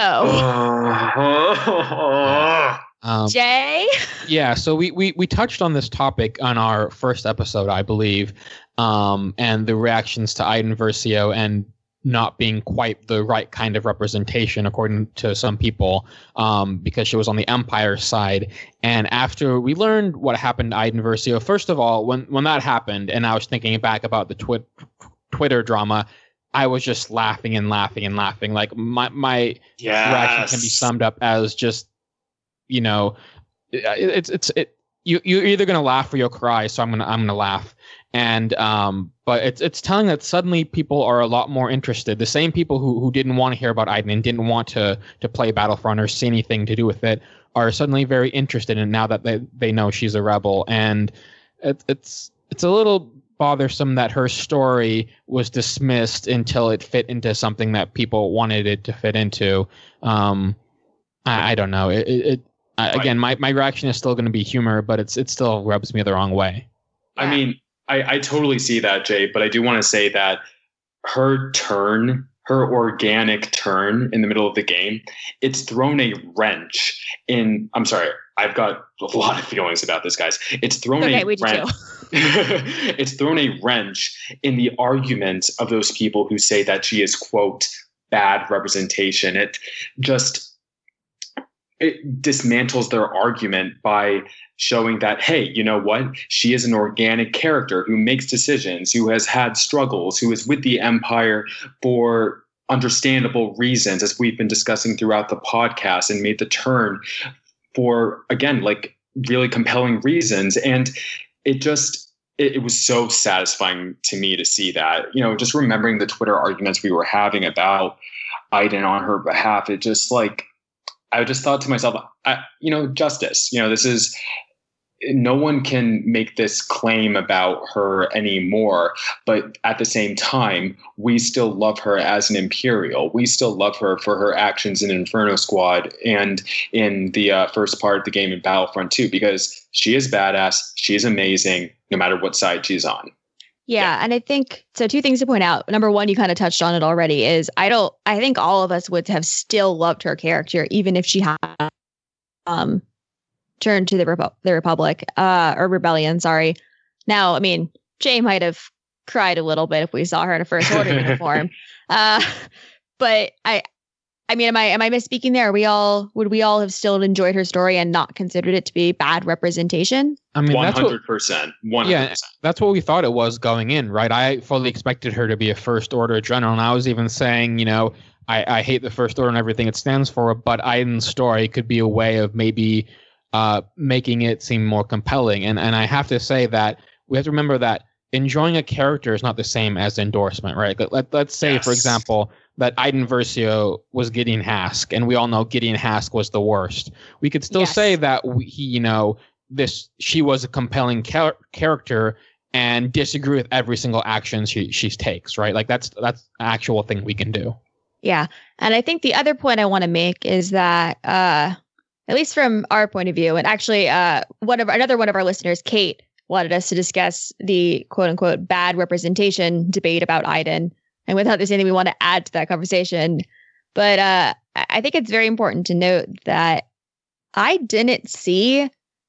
um, Jay? Yeah, so we, we, we touched on this topic on our first episode, I believe, um, and the reactions to Iden Versio and not being quite the right kind of representation, according to some people, um, because she was on the Empire side. And after we learned what happened to Iden Versio, first of all, when, when that happened, and I was thinking back about the twi- Twitter drama, I was just laughing and laughing and laughing. Like my my yes. reaction can be summed up as just, you know, it, it's it's it. You you're either gonna laugh or you'll cry. So I'm gonna I'm gonna laugh. And um, but it's it's telling that suddenly people are a lot more interested. The same people who, who didn't want to hear about Aiden and didn't want to to play Battlefront or see anything to do with it are suddenly very interested in it now that they, they know she's a rebel. And it, it's it's a little bothersome that her story was dismissed until it fit into something that people wanted it to fit into. Um, I, I don't know. It, it, it I, again, my, my reaction is still going to be humor, but it's it still rubs me the wrong way. I mean. I, I totally see that, Jay, but I do want to say that her turn, her organic turn in the middle of the game, it's thrown a wrench in. I'm sorry, I've got a lot of feelings about this, guys. It's thrown okay, a we do wrench. It's thrown a wrench in the argument of those people who say that she is, quote, bad representation. It just it dismantles their argument by showing that, hey, you know what? She is an organic character who makes decisions, who has had struggles, who is with the Empire for understandable reasons, as we've been discussing throughout the podcast, and made the turn for, again, like really compelling reasons. And it just, it, it was so satisfying to me to see that, you know, just remembering the Twitter arguments we were having about Aiden on her behalf. It just like, I just thought to myself, I, you know, justice, you know, this is, no one can make this claim about her anymore. But at the same time, we still love her as an Imperial. We still love her for her actions in Inferno Squad and in the uh, first part of the game in Battlefront two, because she is badass. She is amazing, no matter what side she's on. Yeah, Yeah. and I think so. Two things to point out. Number one, you kind of touched on it already. Is I don't. I think all of us would have still loved her character, even if she had um turned to the Repu- the Republic uh, or Rebellion. Sorry. Now, I mean, Jay might have cried a little bit if we saw her in a First Order uniform. Uh, but I, I mean, am I am I misspeaking there? Are we all would we all have still enjoyed her story and not considered it to be bad representation? I mean, One that's what, hundred percent. One hundred percent. yeah, that's what we thought it was going in, right? I fully expected her to be a First Order general, and I was even saying, you know, I, I hate the First Order and everything it stands for, but Aiden's story could be a way of maybe uh, making it seem more compelling. And and I have to say that we have to remember that enjoying a character is not the same as endorsement, right? Let, let, let's say, Yes. for example, that Iden Versio was Gideon Hask, and we all know Gideon Hask was the worst. We could still Yes. say that we, he, you know, this she was a compelling char- character and disagree with every single action she she takes, right? Like that's that's an actual thing we can do. Yeah. And I think the other point I want to make is that, uh, at least from our point of view, and actually uh, one of another one of our listeners, Kate, wanted us to discuss the quote unquote bad representation debate about Iden. And without there's anything we want to add to that conversation. But uh, I I think it's very important to note that I didn't see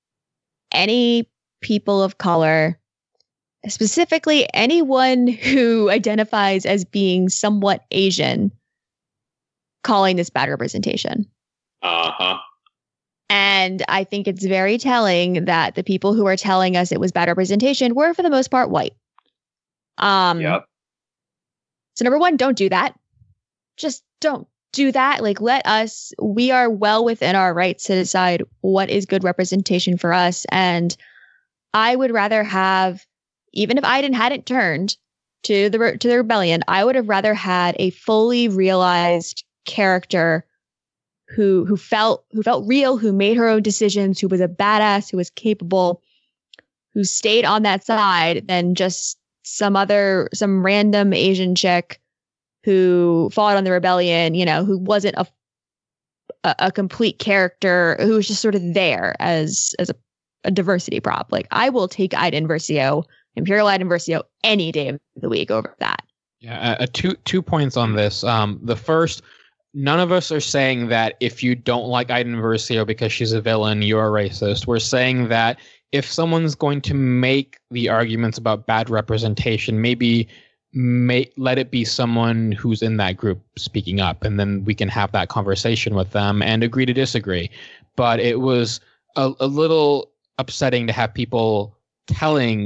any people of color, specifically anyone who identifies as being somewhat Asian, calling this bad representation. Uh-huh. And I think it's very telling that the people who are telling us it was bad representation were, for the most part, white. Um, Yep. So number one, don't do that. Just don't do that. Like, let us, we are well within our rights to decide what is good representation for us. And I would rather have, even if Iden hadn't turned to the re- to the rebellion, I would have rather had a fully realized character who who felt who felt real, who made her own decisions, who was a badass, who was capable, who stayed on that side, than just some other some random Asian chick who fought on the rebellion, you know, who wasn't a a, a complete character, who was just sort of there as as a, a diversity prop. Like, I will take Iden Versio, Imperial Iden Versio, any day of the week over that. Yeah, uh, uh, two two points on this. Um, the first, none of us are saying that if you don't like Iden Versio because she's a villain, you're a racist. We're saying that if someone's going to make the arguments about bad representation, maybe may, let it be someone who's in that group speaking up, and then we can have that conversation with them and agree to disagree. But it was a, a little upsetting to have people telling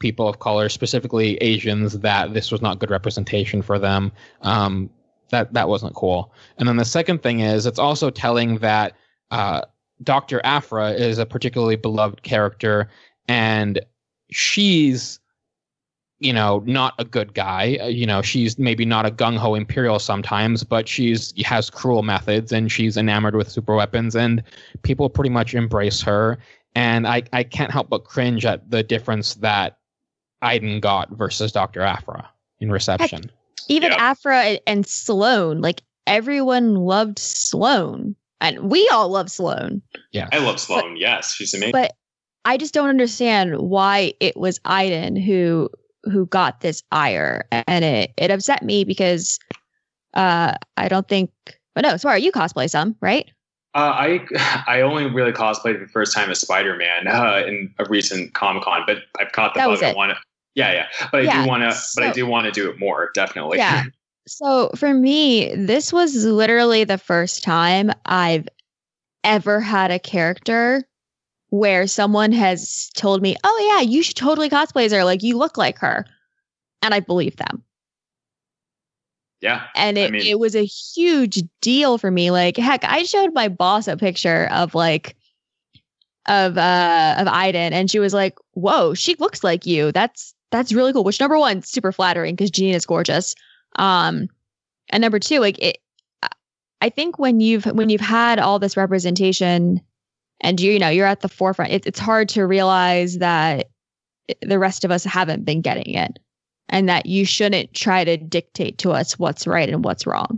people of color, specifically Asians, that this was not good representation for them. Um, that that wasn't cool. And then the second thing is, it's also telling that uh, Doctor Aphra is a particularly beloved character, and she's, you know, not a good guy. Uh, you know, she's maybe not a gung-ho Imperial sometimes, but she's has cruel methods, and she's enamored with super weapons, and people pretty much embrace her. And I, I can't help but cringe at the difference that Iden got versus Doctor Aphra in reception. Heck, even Yep. Aphra and Sloane, like everyone loved Sloane, and we all love Sloane. Yeah. I love Sloane. Yes, she's amazing. But I just don't understand why it was Iden who who got this ire, and it it upset me because uh I don't think. But no, sorry, you cosplay some, right? Uh, I I only really cosplayed for the first time as Spider-Man uh, in a recent Comic-Con, but I've caught the That bug. was I it. want to, yeah, yeah. But I Yeah, do want to, but I so- do want to do it more, definitely. Yeah. So for me, this was literally the first time I've ever had a character where someone has told me, "Oh yeah, you should totally cosplay as her. Like you look like her," and I believe them. yeah. And it, I mean- it was a huge deal for me. Like, heck, I showed my boss a picture of like of uh of Iden, and she was like, "Whoa, she looks like you. That's that's really cool." Which, number one, super flattering because Jean is gorgeous. Um, and number two, like it, I think when you've when you've had all this representation, and you you know you're at the forefront, it, it's hard to realize that the rest of us haven't been getting it. And that you shouldn't try to dictate to us what's right and what's wrong.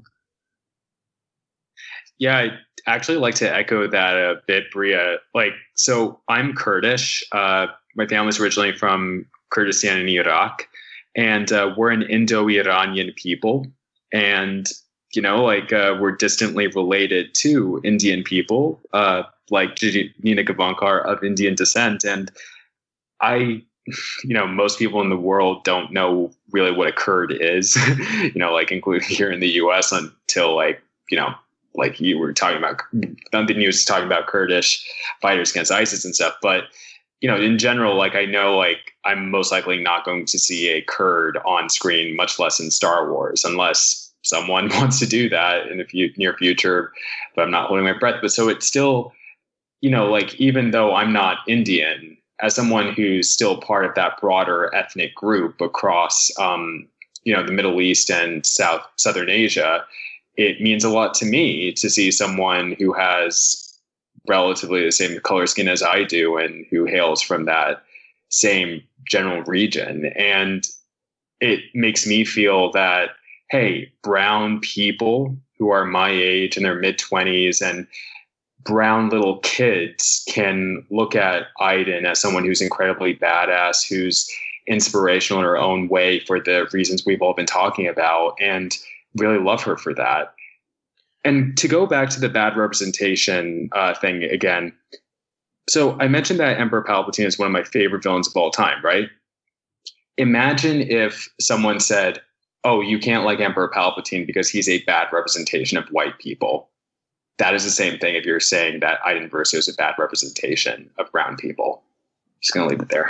Yeah, I actually like to echo that a bit, Bria. Like, so I'm Kurdish. Uh, my family's originally from Kurdistan in Iraq, and uh, we're an Indo-Iranian people. And, you know, like uh, we're distantly related to Indian people, uh, like Nina Gavankar of Indian descent. And I, you know, most people in the world don't know really what a Kurd is, you know, like including here in the U S until like, you know, like you were talking about, the news is talking about Kurdish fighters against ISIS and stuff. But, you know, in general, like I know, like I'm most likely not going to see a Kurd on screen, much less in Star Wars, unless someone wants to do that in the few, near future. But I'm not holding my breath. But so it's still, you know, like even though I'm not Indian, as someone who's still part of that broader ethnic group across, um, you know, the Middle East and South Southern Asia, it means a lot to me to see someone who has relatively the same color skin as I do and who hails from that same general region. And it makes me feel that, hey, brown people who are my age in their mid twenties and brown little kids can look at Iden as someone who's incredibly badass, who's inspirational in her own way for the reasons we've all been talking about, and really love her for that. And to go back to the bad representation uh, thing again, so I mentioned that Emperor Palpatine is one of my favorite villains of all time, right? Imagine if someone said, "Oh, you can't like Emperor Palpatine because he's a bad representation of white people." That is the same thing if you're saying that Iden Versio is a bad representation of brown people. Just going to leave it there.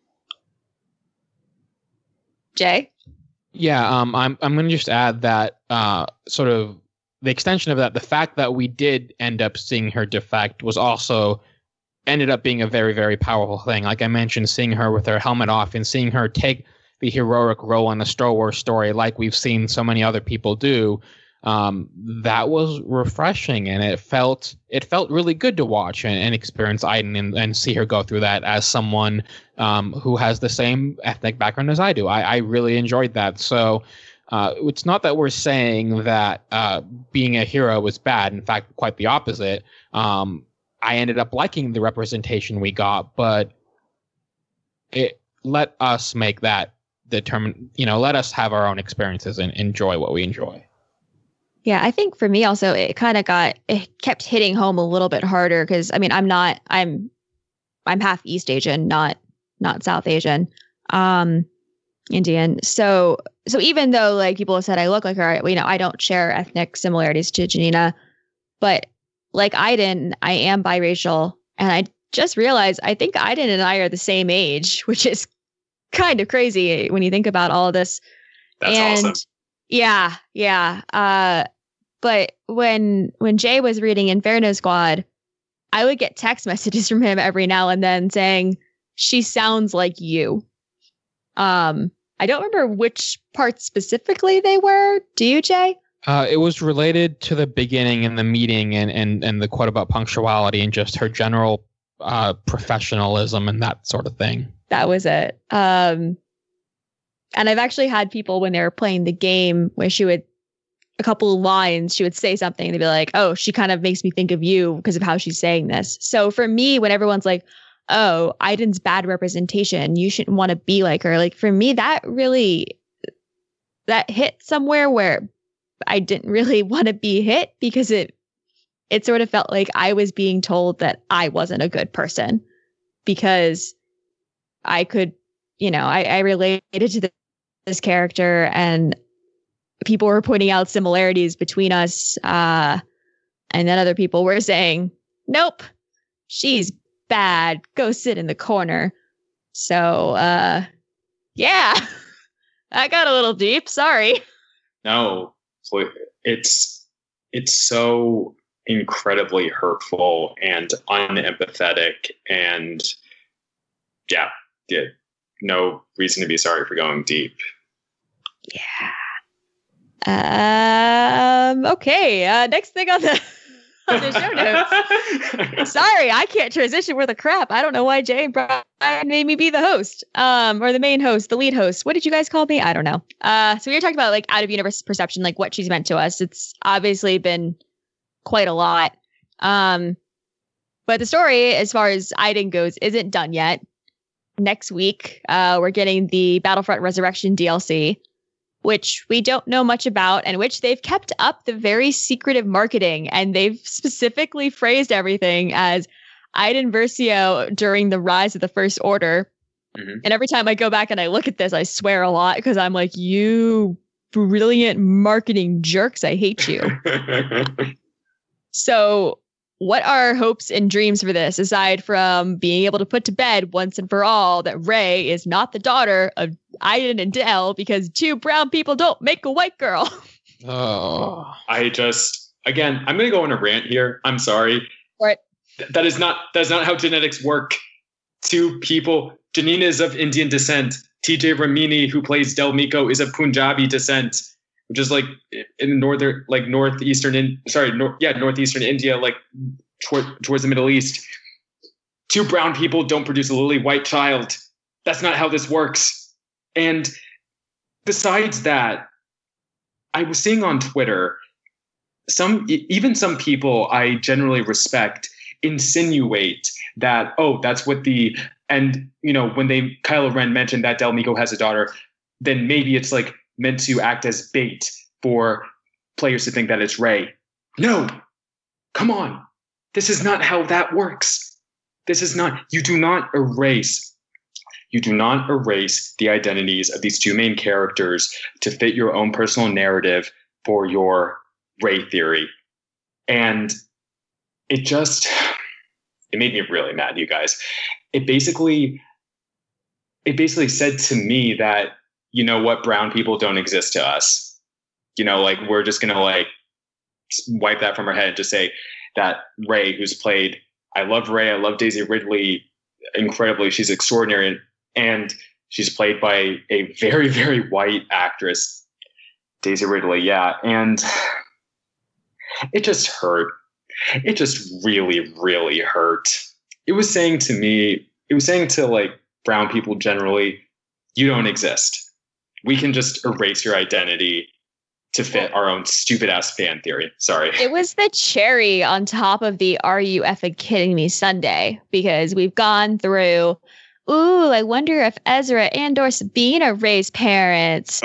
Jay? Yeah, um, I'm I'm going to just add that uh, sort of the extension of that, the fact that we did end up seeing her defect was also ended up being a very, very powerful thing. Like I mentioned, seeing her with her helmet off and seeing her take the heroic role in the Star Wars story like we've seen so many other people do, um, that was refreshing, and it felt it felt really good to watch and, and experience Iden and, and see her go through that as someone um, who has the same ethnic background as I do. I, I really enjoyed that. So uh, it's not that we're saying that uh, being a hero was bad. In fact, quite the opposite. Um, I ended up liking the representation we got, but it let us make that determine, you know, let us have our own experiences and enjoy what we enjoy. Yeah, I think for me also, it kind of got, it kept hitting home a little bit harder because, I mean, I'm not, I'm, I'm half East Asian, not, not South Asian, um, Indian. So, so even though like people have said I look like her, you know, I don't share ethnic similarities to Janina, but like Iden, I am biracial, and I just realized I think Iden and I are the same age, which is kind of crazy when you think about all of this. That's and awesome. Yeah, yeah. Uh, but when when Jay was reading Inferno Squad, I would get text messages from him every now and then saying, "She sounds like you." Um, I don't remember which parts specifically they were. Do you, Jay? Uh, it was related to the beginning and the meeting and, and, and the quote about punctuality and just her general uh, professionalism and that sort of thing. That was it. Um, and I've actually had people when they were playing the game where she would, a couple of lines, she would say something and they'd be like, oh, she kind of makes me think of you because of how she's saying this. So for me, when everyone's like, oh, Aiden's bad representation, you shouldn't want to be like her. Like for me, that really, that hit somewhere where I didn't really want to be hit because it, it sort of felt like I was being told that I wasn't a good person because I could, you know, I, I related to the, this character and people were pointing out similarities between us. Uh, and then other people were saying, nope, she's bad. Go sit in the corner. So, uh, yeah, that got a little deep. Sorry. No, it's, it's so incredibly hurtful and unempathetic and yeah, yeah, no reason to be sorry for going deep. Yeah. Um. Okay. Uh, next thing on the on the show notes. Sorry, I can't transition worth a crap. I don't know why Jay and Brian made me be the host, um, or the main host, the lead host. What did you guys call me? I don't know. Uh, so we were talking about like out of universe perception, like what she's meant to us. It's obviously been quite a lot. Um, but the story, as far as Aiden goes, isn't done yet. Next week, uh, we're getting the Battlefront Resurrection D L C, which we don't know much about and which they've kept up the very secretive marketing. And they've specifically phrased everything as Aiden Versio during the rise of the First Order. Mm-hmm. And every time I go back and I look at this, I swear a lot because I'm like, you brilliant marketing jerks. I hate you. So what are hopes and dreams for this, aside from being able to put to bed once and for all that Rey is not the daughter of Aiden and Del because two brown people don't make a white girl? Oh, I just, again, I'm going to go on a rant here. I'm sorry. What? Th- that is not, that is not how genetics work. Two people, Janina is of Indian descent. T J Ramini, who plays Del Miko, is of Punjabi descent, which is like in northern, like northeastern, in, sorry, nor, yeah, northeastern India, like toward, towards the Middle East. Two brown people don't produce a lily white child. That's not how this works. And besides that, I was seeing on Twitter, some even some people I generally respect insinuate that, oh, that's what the, and, you know, when they, Kylo Ren mentioned that Del Miko has a daughter, then maybe it's like, meant to act as bait for players to think that it's Rey. No, come on. This is not how that works. This is not, you do not erase, you do not erase the identities of these two main characters to fit your own personal narrative for your Rey theory. And it just, it made me really mad, you guys. It basically, it basically said to me that, you know what, brown people don't exist to us. You know, like, we're just going to, like, wipe that from our head and just say that Rey, who's played, I love Rey, I love Daisy Ridley incredibly. She's extraordinary. And she's played by a very, very white actress, Daisy Ridley. Yeah. And it just hurt. It just really, really hurt. It was saying to me, it was saying to, like, brown people generally, you don't exist. We can just erase your identity to fit our own stupid ass fan theory. Sorry. It was the cherry on top of the Are You Effing Kidding Me Sunday, because we've gone through, ooh, I wonder if Ezra and or Sabine are Rey's parents.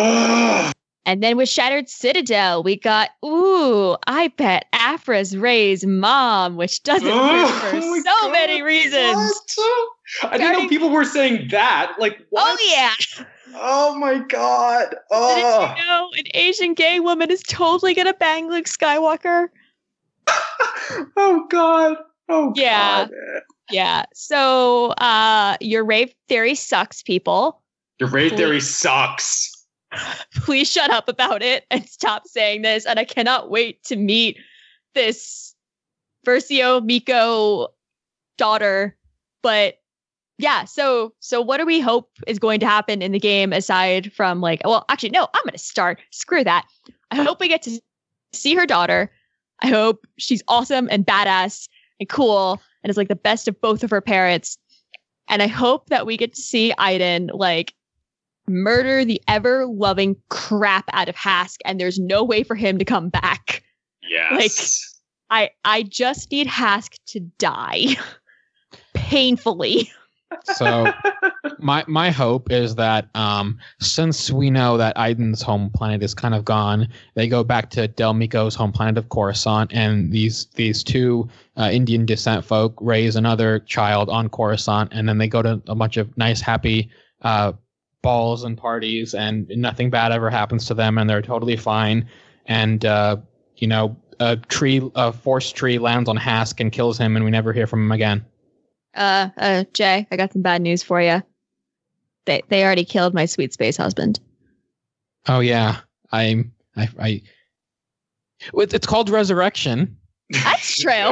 And then with Shattered Citadel, we got, ooh, I bet Afra's Rey's mom, which doesn't work for oh so God, many reasons. What? I didn't know people were saying that. Like, what? Oh, yeah. Oh my God! Oh, did you know an Asian gay woman is totally gonna bang Luke Skywalker? Oh God! Oh yeah. God. Yeah. So uh, your rave theory sucks, people. Your rave Please. theory sucks. Please shut up about it and stop saying this. And I cannot wait to meet this Versio Miko daughter. But yeah, so so what do we hope is going to happen in the game aside from like, well, actually, no, I'm going to start. Screw that. I hope we get to see her daughter. I hope she's awesome and badass and cool and is like the best of both of her parents. And I hope that we get to see Aiden like murder the ever loving crap out of Hask, and there's no way for him to come back. Yes. Like, I I just need Hask to die painfully. So my my hope is that um, since we know that Aiden's home planet is kind of gone, they go back to Del Miko's home planet of Coruscant, and these these two uh, Indian descent folk raise another child on Coruscant, and then they go to a bunch of nice, happy uh, balls and parties, and nothing bad ever happens to them, and they're totally fine. And uh, you know, a tree, a force tree lands on Hask and kills him, and we never hear from him again. Uh, uh, Jay, I got some bad news for you. They they already killed my sweet space husband. Oh yeah, I'm I I. It's called Resurrection. That's true.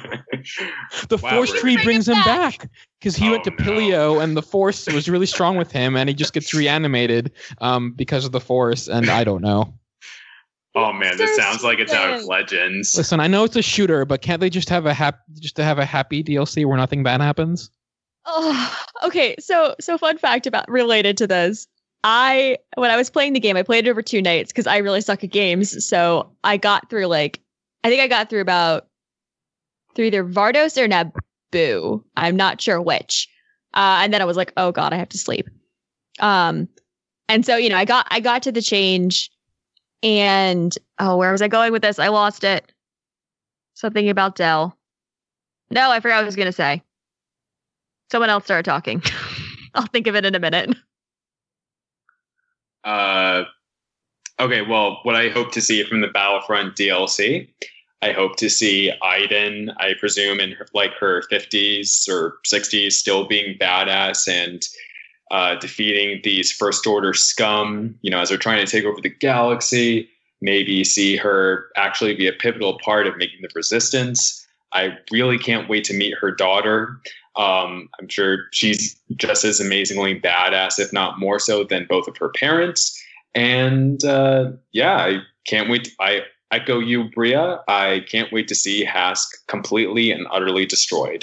The Wow, Force we're- tree Bring brings him him back. back because he Oh, went to no. Pilio, and the Force was really strong with him, and he just gets reanimated um because of the Force, and I don't know. Oh man, this So sounds like it's out of stupid. Legends. Listen, I know it's a shooter, but can't they just have a hap- just to have a happy D L C where nothing bad happens? Oh, okay. So, so fun fact about related to this. I, when I was playing the game, I played it over two nights because I really suck at games. So I got through like, I think I got through about through either Vardos or Naboo. I'm not sure which. Uh, and then I was like, oh God, I have to sleep. Um, and so, you know, I got, I got to the change and, oh, where was I going with this? I lost it. Something about Del. No, I forgot what I was going to say. Someone else started talking. I'll think of it in a minute. Uh, okay, well, what I hope to see from the Battlefront D L C, I hope to see Aiden, I presume in her, like her fifties or sixties, still being badass and uh, defeating these First Order scum, you know, as they're trying to take over the galaxy. Maybe see her actually be a pivotal part of making the Resistance. I really can't wait to meet her daughter. Um, I'm sure she's just as amazingly badass, if not more so, than both of her parents. And uh, yeah, I can't wait. To, I echo you, Bria. I can't wait to see Hask completely and utterly destroyed.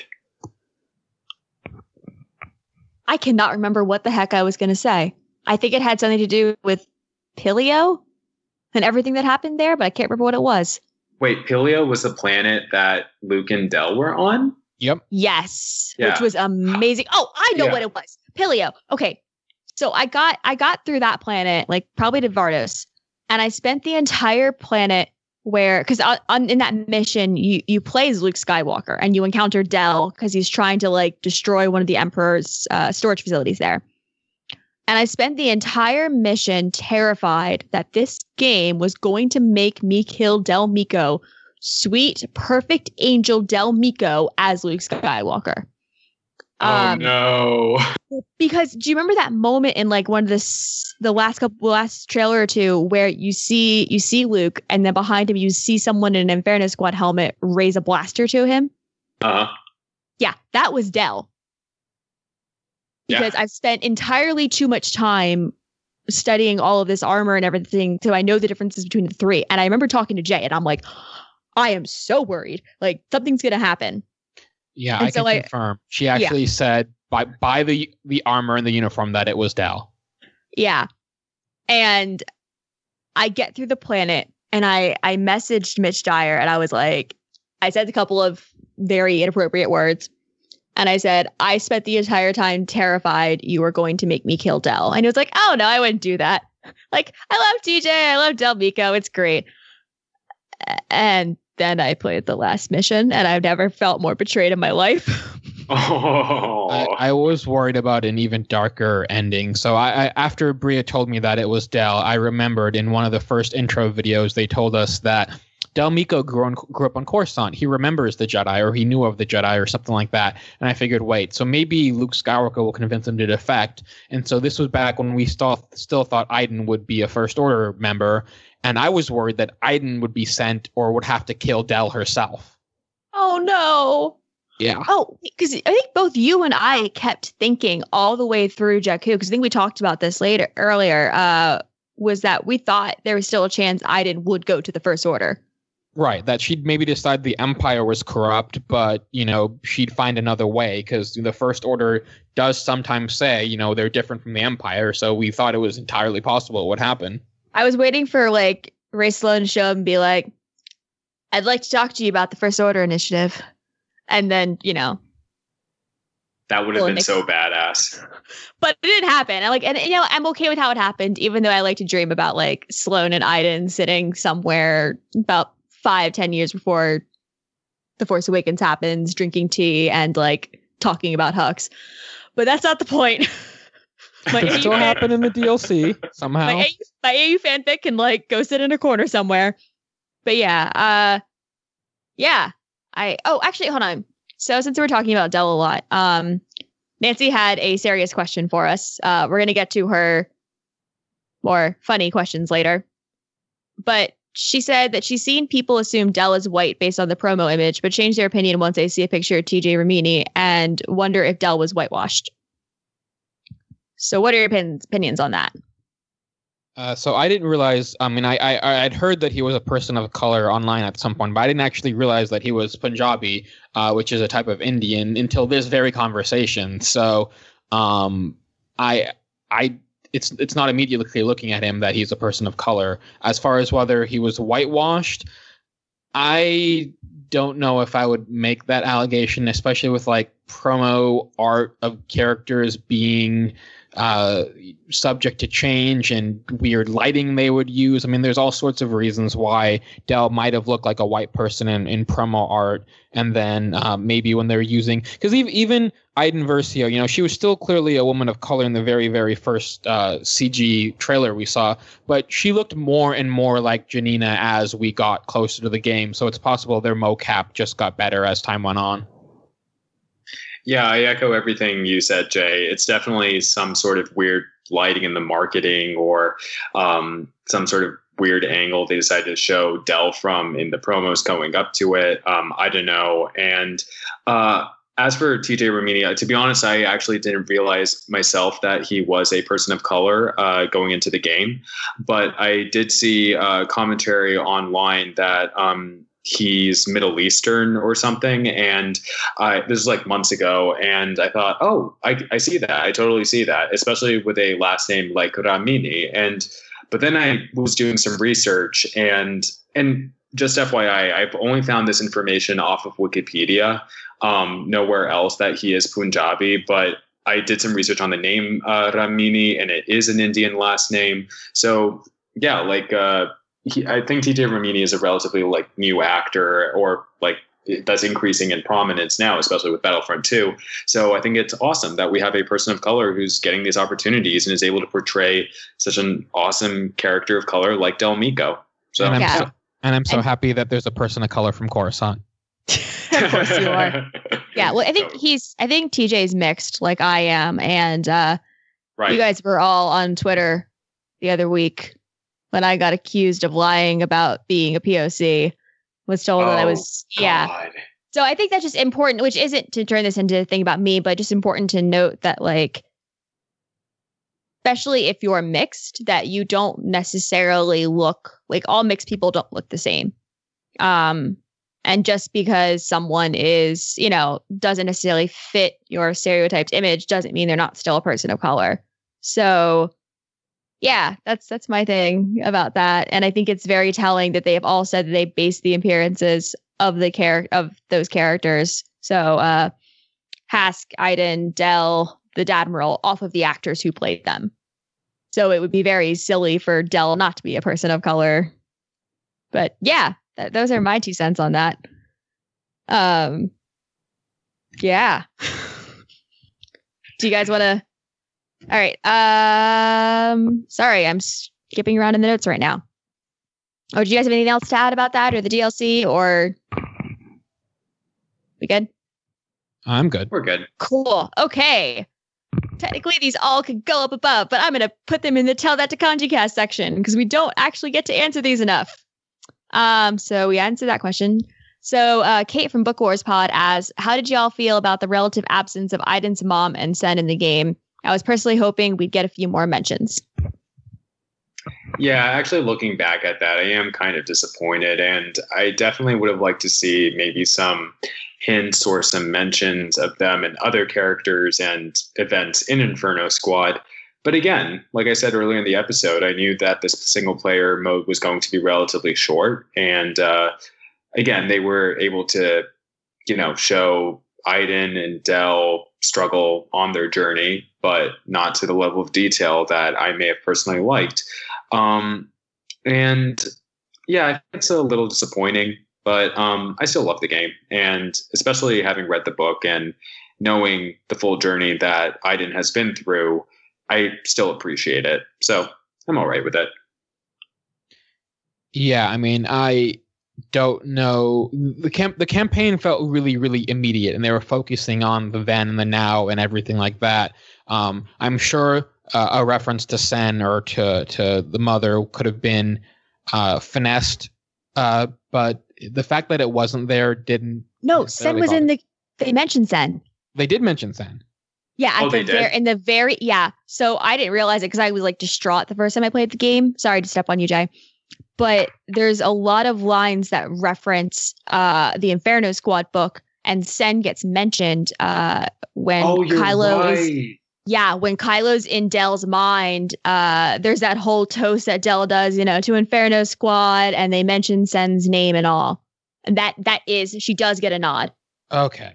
I cannot remember what the heck I was going to say. I think it had something to do with Pilio and everything that happened there, but I can't remember what it was. Wait, Pilio was the planet that Luke and Del were on? Yep. Yes, Yeah. which was amazing. Oh, I know Yeah. what it was. Pilio. Okay. So I got I got through that planet, like probably to Vardos, and I spent the entire planet where, because on, on in that mission, you you play as Luke Skywalker and you encounter Del because he's trying to like destroy one of the Emperor's uh, storage facilities there. And I spent the entire mission terrified that this game was going to make me kill Del Miko, sweet, perfect angel Del Miko as Luke Skywalker. Um, oh no. Because do you remember that moment in like one of the s- the last couple last trailer or two where you see you see Luke and then behind him you see someone in an Inferno Squad helmet raise a blaster to him? Uh-huh. Yeah, that was Del. Yeah. Because I've spent entirely too much time studying all of this armor and everything, so I know the differences between the three. And I remember talking to Jay, and I'm like, I am so worried. Like something's gonna happen. Yeah, And I so can I- confirm. She actually said by by the the armor and the uniform that it was Del. Yeah. And I get through the planet, and I I messaged Mitch Dyer, and I was like, I said a couple of very inappropriate words. And I said, I spent the entire time terrified you were going to make me kill Del. And he was like, oh, no, I wouldn't do that. Like, I love T J. I love Del Miko. It's great. A- And then I played the last mission, and I've never felt more betrayed in my life. Oh. I, I was worried about an even darker ending. So I, I after Bria told me that it was Del, I remembered in one of the first intro videos they told us that Del Meeko grew, on, grew up on Coruscant. He remembers the Jedi, or he knew of the Jedi, or something like that. And I figured, wait, so maybe Luke Skywalker will convince him to defect. And so this was back when we still still thought Iden would be a First Order member, and I was worried that Iden would be sent or would have to kill Del herself. Oh no! Yeah. Oh, because I think both you and I kept thinking all the way through Jakku, because I think we talked about this later earlier. Uh, was that we thought there was still a chance Iden would go to the First Order. Right, that she'd maybe decide the Empire was corrupt, but, you know, she'd find another way, because the First Order does sometimes say, you know, they're different from the Empire, so we thought it was entirely possible it would happen. I was waiting for, like, Ray Sloan to show up and be like, I'd like to talk to you about the First Order initiative. And then, you know. That would have been so badass. But it didn't happen. I like, and you know, I'm okay with how it happened, even though I like to dream about like Sloan and Iden sitting somewhere about five, ten years before The Force Awakens happens, drinking tea and like talking about Hux. But that's not the point. My it still happened in the D L C somehow. My, my A U fanfic can like go sit in a corner somewhere. But yeah, uh, yeah. I oh actually hold on. So since we're talking about Del a lot, um, Nancy had a serious question for us. Uh, we're gonna get to her more funny questions later, but she said that she's seen people assume Del is white based on the promo image, but change their opinion once they see a picture of T J Ramini and wonder if Del was whitewashed. So what are your opin- opinions on that? Uh, so I didn't realize, I mean, I, I, I'd heard that he was a person of color online at some point, but I didn't actually realize that he was Punjabi, uh, which is a type of Indian, until this very conversation. So um, I, I, it's it's not immediately looking at him that he's a person of color. As far as whether he was whitewashed, I don't know if I would make that allegation, especially with like promo art of characters being uh, subject to change and weird lighting they would use. I mean, there's all sorts of reasons why Del might have looked like a white person in, in promo art. And then uh, maybe when they're using, because even, even Iden Versio, you know, she was still clearly a woman of color in the very, very first uh, C G trailer we saw, but she looked more and more like Janina as we got closer to the game. So it's possible their mocap just got better as time went on. Yeah, I echo everything you said, Jay. It's definitely some sort of weird lighting in the marketing or um, some sort of weird angle they decided to show Del from in the promos going up to it. Um, I don't know. And uh, as for T J Ramini, to be honest, I actually didn't realize myself that he was a person of color uh, going into the game. But I did see uh, commentary online that um, he's Middle Eastern or something. And uh, this is like months ago. And I thought, oh, I, I see that. I totally see that, especially with a last name like Ramini. And but then I was doing some research and and just F Y I, I've only found this information off of Wikipedia, um, nowhere else that he is Punjabi. But I did some research on the name uh, Ramini, and it is an Indian last name. So yeah, like uh, he, I think T J Ramini is a relatively like new actor, or like that's increasing in prominence now, especially with Battlefront two. So I think it's awesome that we have a person of color who's getting these opportunities and is able to portray such an awesome character of color like Del Meeko. So, and I'm yeah. so, and I'm so And- happy that there's a person of color from Coruscant. Of course you are. Yeah, well, I think he's, I think T J's mixed like I am. And uh, Right. you guys were all on Twitter the other week when I got accused of lying about being a P O C. Was told that I was, Oh, yeah. God. So I think that's just important, which isn't to turn this into a thing about me, but just important to note that, like, especially if you're mixed, that you don't necessarily look like all mixed people don't look the same. Um, and just because someone is, you know, doesn't necessarily fit your stereotyped image doesn't mean they're not still a person of color. So yeah, that's that's my thing about that. And I think it's very telling that they have all said that they base the appearances of the char- of those characters. So uh Hask, Iden, Del, the Dadmiral, off of the actors who played them. So it would be very silly for Del not to be a person of color. But yeah, th- those are my two cents on that. Um yeah. Do you guys want to All right. Um, sorry, I'm skipping around in the notes right now. Oh, do you guys have anything else to add about that or the D L C or we good? I'm good. We're good. Cool. Okay. Technically, these all could go up above, but I'm going to put them in the Tell That to Kanji Cast section because we don't actually get to answer these enough. Um, so we answered that question. So uh, Kate from Book Wars Pod asks, how did y'all feel about the relative absence of Aiden's mom and Sen in the game? I was personally hoping we'd get a few more mentions. Yeah, actually looking back at that, I am kind of disappointed, and I definitely would have liked to see maybe some hints or some mentions of them and other characters and events in Inferno Squad. But again, like I said earlier in the episode, I knew that this single player mode was going to be relatively short. And uh, again, they were able to, you know, show Aiden and Del struggle on their journey, but not to the level of detail that I may have personally liked. Um, and yeah, I think it's a little disappointing. But um, I still love the game, and especially having read the book and knowing the full journey that Aiden has been through, I still appreciate it. So I'm all right with it. Yeah, I mean, I don't know. The camp, the campaign felt really, really immediate, and they were focusing on the then and the now and everything like that. Um, I'm sure uh, a reference to Sen or to to the mother could have been uh, finessed, uh, but the fact that it wasn't there didn't. No, Sen was in the. They mentioned Sen. They did mention Sen. Yeah, at oh, the they ver- did? in the very yeah. So I didn't realize it because I was like distraught the first time I played the game. Sorry to step on you, Jay. But there's a lot of lines that reference uh, the Inferno Squad book, and Sen gets mentioned uh, when oh, you're Kylo right. is. Yeah, when Kylo's in Del's mind, uh, there's that whole toast that Del does, you know, to Inferno Squad, and they mention Sen's name and all. And that that is, she does get a nod. Okay.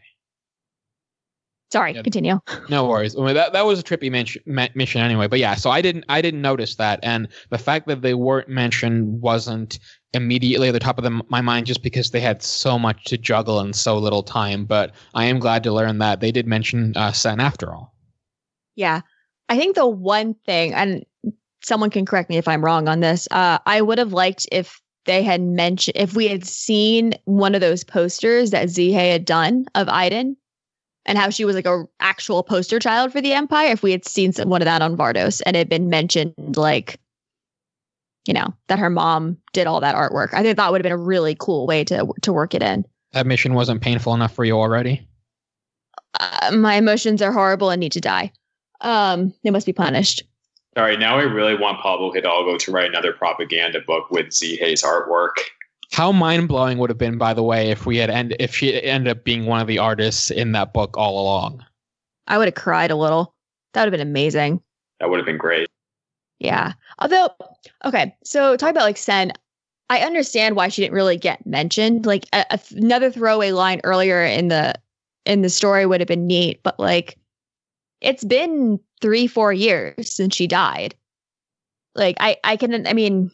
Sorry, Yeah. continue. No worries. I mean, that that was a trippy men- ma- mission anyway. But yeah, so I didn't I didn't notice that, and the fact that they weren't mentioned wasn't immediately at the top of the, my mind just because they had so much to juggle in so little time. But I am glad to learn that they did mention uh, Sen after all. Yeah. I think the one thing, and someone can correct me if I'm wrong on this, uh, I would have liked if they had mentioned, if we had seen one of those posters that Zihei had done of Aiden and how she was like a actual poster child for the Empire, if we had seen some, one of that on Vardos and it had been mentioned, like, you know, that her mom did all that artwork. I think that would have been a really cool way to to work it in. That mission wasn't painful enough for you already? Uh, my emotions are horrible and need to die. Um, they must be punished. All right, now I really want Pablo Hidalgo to write another propaganda book with Zihei's artwork. How mind-blowing would have been, by the way, if we had end if she ended up being one of the artists in that book all along. I would have cried a little. That would have been amazing. That would have been great. Yeah. Although, okay, so talk about like Sen. I understand why she didn't really get mentioned. Like a, a, another throwaway line earlier in the in the story would have been neat, but like it's been three, four years since she died. Like I, I can, I mean,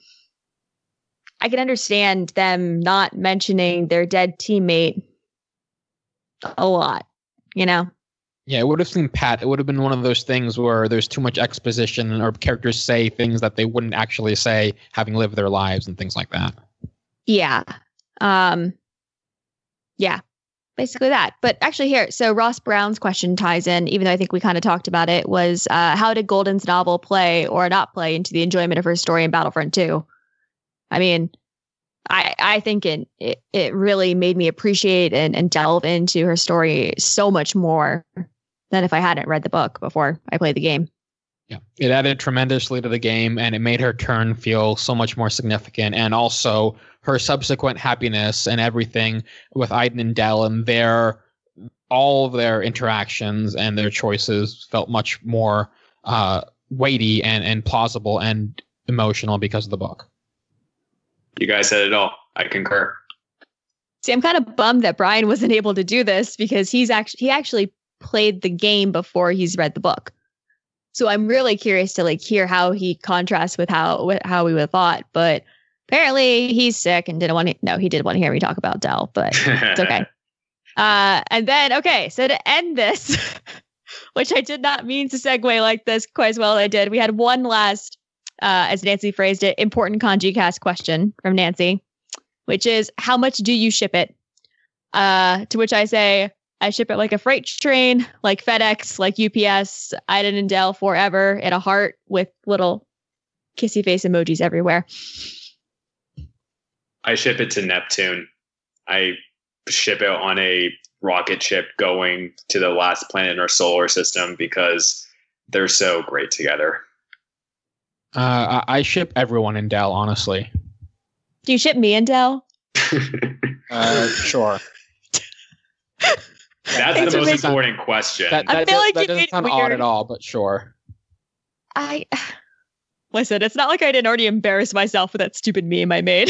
I can understand them not mentioning their dead teammate a lot, you know? Yeah, it would have seemed pat. It would have been one of those things where there's too much exposition or characters say things that they wouldn't actually say, having lived their lives and things like that. Yeah. Um, yeah. Basically that. But actually here, so Ross Brown's question ties in, even though I think we kind of talked about it, was uh, how did Golden's novel play or not play into the enjoyment of her story in Battlefront two? I mean, I I think it it, it really made me appreciate and, and delve into her story so much more than if I hadn't read the book before I played the game. Yeah, it added tremendously to the game, and it made her turn feel so much more significant. And also her subsequent happiness and everything with Aiden and Del and their all of their interactions and their choices felt much more uh, weighty and, and plausible and emotional because of the book. You guys said it all. I concur. See, I'm kind of bummed that Brian wasn't able to do this because he's actually he actually played the game before he's read the book. So I'm really curious to like hear how he contrasts with how with how we would have thought. But apparently he's sick and didn't want to. No, he did want to hear me talk about Del, but it's okay. Uh, and then okay, so to end this, which I did not mean to segue like this quite as well as I did. We had one last uh, as Nancy phrased it, important Kanji cast question from Nancy, which is, how much do you ship it? Uh, to which I say, I ship it like a freight train, like FedEx, like U P S, Aiden and Dell forever, in a heart with little kissy face emojis everywhere. I ship it to Neptune. I ship it on a rocket ship going to the last planet in our solar system because they're so great together. Uh, I I ship everyone in Dell, honestly. Do you ship me and Dell? Uh, sure. That's the most important question. That, that, I feel that, like that you doesn't made it sound odd weird. at all, but sure. I listen. It's not like I didn't already embarrass myself with that stupid meme I made.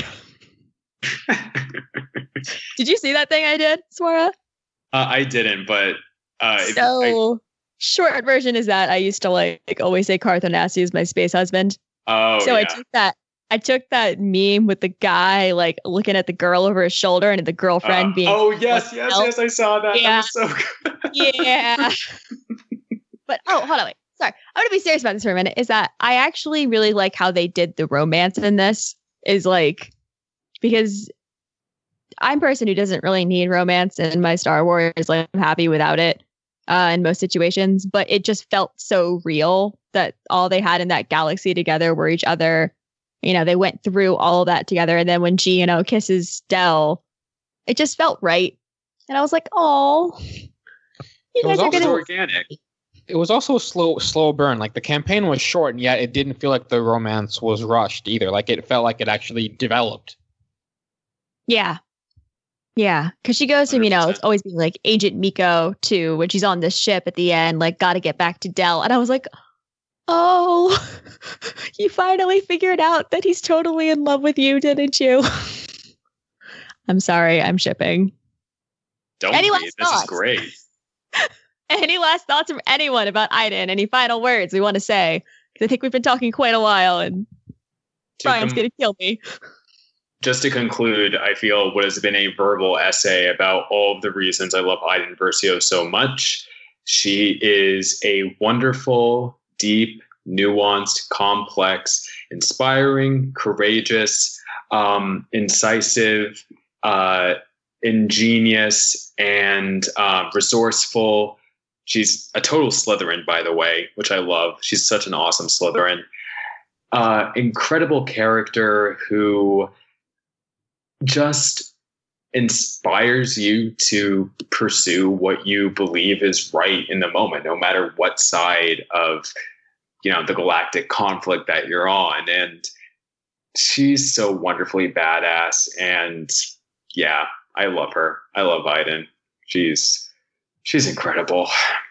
Did you see that thing I did, Swara? Uh, I didn't, but uh, if- So I, short version is that I used to like, like always say Carthonasi is my space husband. oh, so yeah. I took that. I took that meme with the guy like looking at the girl over his shoulder and the girlfriend Uh, being. oh yes, like, yes, "No." yes! I saw that. Yeah. That was so good. Yeah. But oh, hold on, wait. Sorry, I'm gonna be serious about this for a minute. Is that I actually really like how they did the romance in this. Is like because I'm a person who doesn't really need romance in my Star Wars. Like I'm happy without it uh, in most situations. But it just felt so real that all they had in that galaxy together were each other. You know, they went through all of that together, and then when G, you know, kisses Dell, it just felt right. And I was like, "Oh, you It was guys are also It's gonna." organic. It was also a slow, slow burn. Like the campaign was short, and yet it didn't feel like the romance was rushed either. Like it felt like it actually developed. Yeah. Yeah. Because she goes from, you know, one hundred it's percent. always being like Agent Miko to when she's on this ship at the end, like, got to get back to Dell. And I was like, oh, you finally figured out that he's totally in love with you, didn't you? I'm sorry. I'm shipping. Don't Any be. last This thoughts? is great. Any last thoughts from anyone about Aiden? Any final words we want to say? Because I think we've been talking quite a while and To Brian's com- going to kill me. just to conclude, I feel what has been a verbal essay about all of the reasons I love Iden Versio so much. She is a wonderful, deep, nuanced, complex, inspiring, courageous, um, incisive, uh, ingenious, and uh, resourceful. She's a total Slytherin, by the way, which I love. She's such an awesome Slytherin. Uh, incredible character who just inspires you to pursue what you believe is right in the moment, no matter what side of, you know, the galactic conflict that you're on. And she's so wonderfully badass. And yeah, I love her. I love Iden. She's she's incredible.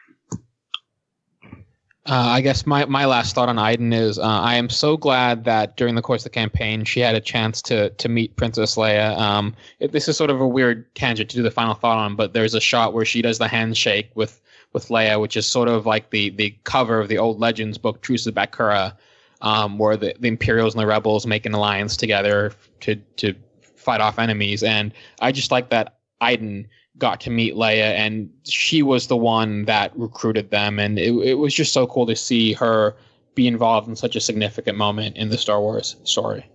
Uh, I guess my, my last thought on Iden is uh, I am so glad that during the course of the campaign she had a chance to to meet Princess Leia. Um, it, this is sort of a weird tangent to do the final thought on, but there's a shot where she does the handshake with with Leia, which is sort of like the the cover of the old Legends book Truce of Bakura, um, where the, the Imperials and the Rebels make an alliance together to to fight off enemies. And I just like that Iden got to meet Leia, and she was the one that recruited them, and it, it was just so cool to see her be involved in such a significant moment in the Star Wars story.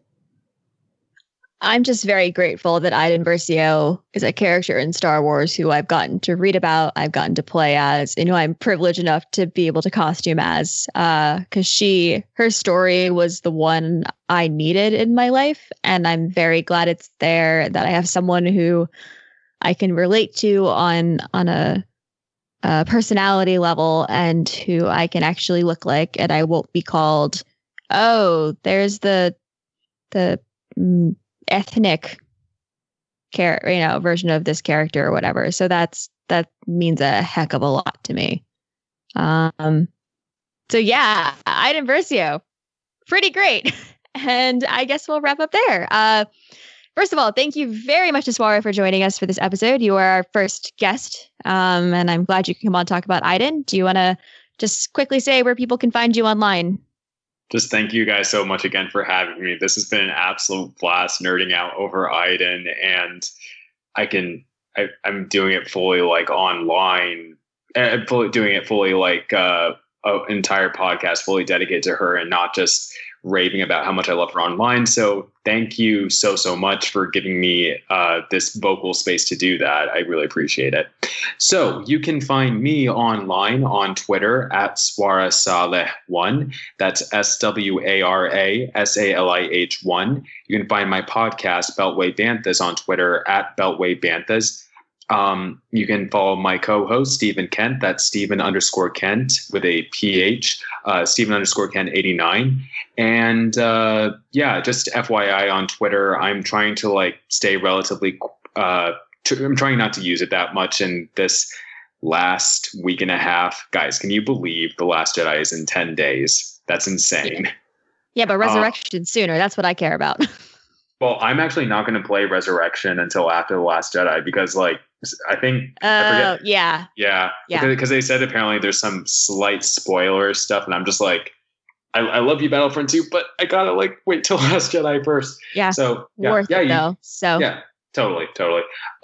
I'm just very grateful that Iden Versio is a character in Star Wars who I've gotten to read about, I've gotten to play as, and who I'm privileged enough to be able to costume as, because uh, she, her story was the one I needed in my life, and I'm very glad it's there, that I have someone who I can relate to on on a, a personality level, and who I can actually look like, and I won't be called, oh, there's the the mm, ethnic char- you know, version of this character or whatever. So that's that means a heck of a lot to me. Um, so yeah, Iden Versio, pretty great, and I guess we'll wrap up there. Uh, First of all, thank you very much to Swara for joining us for this episode. You are our first guest, um, and I'm glad you could come on and talk about Iden. Do you want to just quickly say where people can find you online? Just thank you guys so much again for having me. This has been an absolute blast nerding out over Iden, and I can I, I'm doing it fully like online, uh, fully doing it fully like uh, an entire podcast fully dedicated to her and not just raving about how much I love her online. So thank you so, so much for giving me uh, this vocal space to do that. I really appreciate it. So you can find me online on Twitter at Swara Saleh one. That's S W A R A S A L I H one. You can find my podcast, Beltway Banthas, on Twitter at Beltway Banthas. Um, you can follow my co-host, Stephen Kent. That's Stephen underscore Kent with a P H, uh, Stephen underscore Kent eighty-nine. And uh, yeah, just F Y I on Twitter, I'm trying to like stay relatively, uh, to, I'm trying not to use it that much in this last week and a half. Guys, can you believe The Last Jedi is in ten days? That's insane. Yeah, but Resurrection uh, sooner. That's what I care about. Well, I'm actually not going to play Resurrection until after The Last Jedi because, like, I think oh uh, yeah yeah yeah because they said apparently there's some slight spoiler stuff, and I'm just like, I, I love you, Battlefront two, but I gotta like wait till Last Jedi first. Yeah, so yeah, worth yeah, it you, though. So yeah, totally, totally.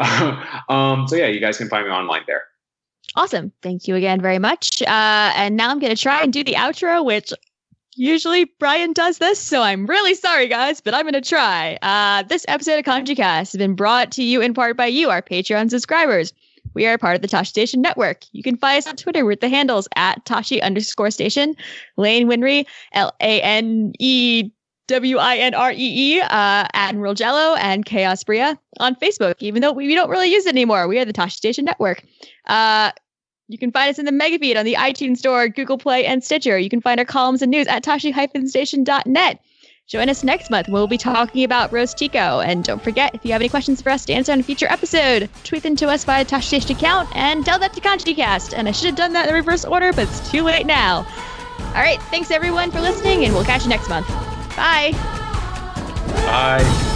um, so yeah, you guys can find me online there. Awesome, thank you again very much. Uh, and now I'm gonna try and do the outro, which. Usually Brian does this, so I'm really sorry, guys, but I'm going to try. Uh, this episode of KanjiCast has been brought to you in part by you, our Patreon subscribers. We are part of the Tashi Station Network. You can find us on Twitter with the handles at Tashi underscore station, Lane Winry, L A N E W I N R E E, uh, Admiral Jello, and Chaos Bria on Facebook, even though we, we don't really use it anymore. We are the Tashi Station Network. Uh, You can find us in the Megafeed on the iTunes Store, Google Play, and Stitcher. You can find our columns and news at tashi dash station dot net. Join us next month when we'll be talking about Rose Tico. And don't forget, if you have any questions for us to answer on a future episode, tweet them to us via Tashi Station account and tell that to KanjiCast. And I should have done that in reverse order, but it's too late now. All right, thanks everyone for listening, and we'll catch you next month. Bye. Bye.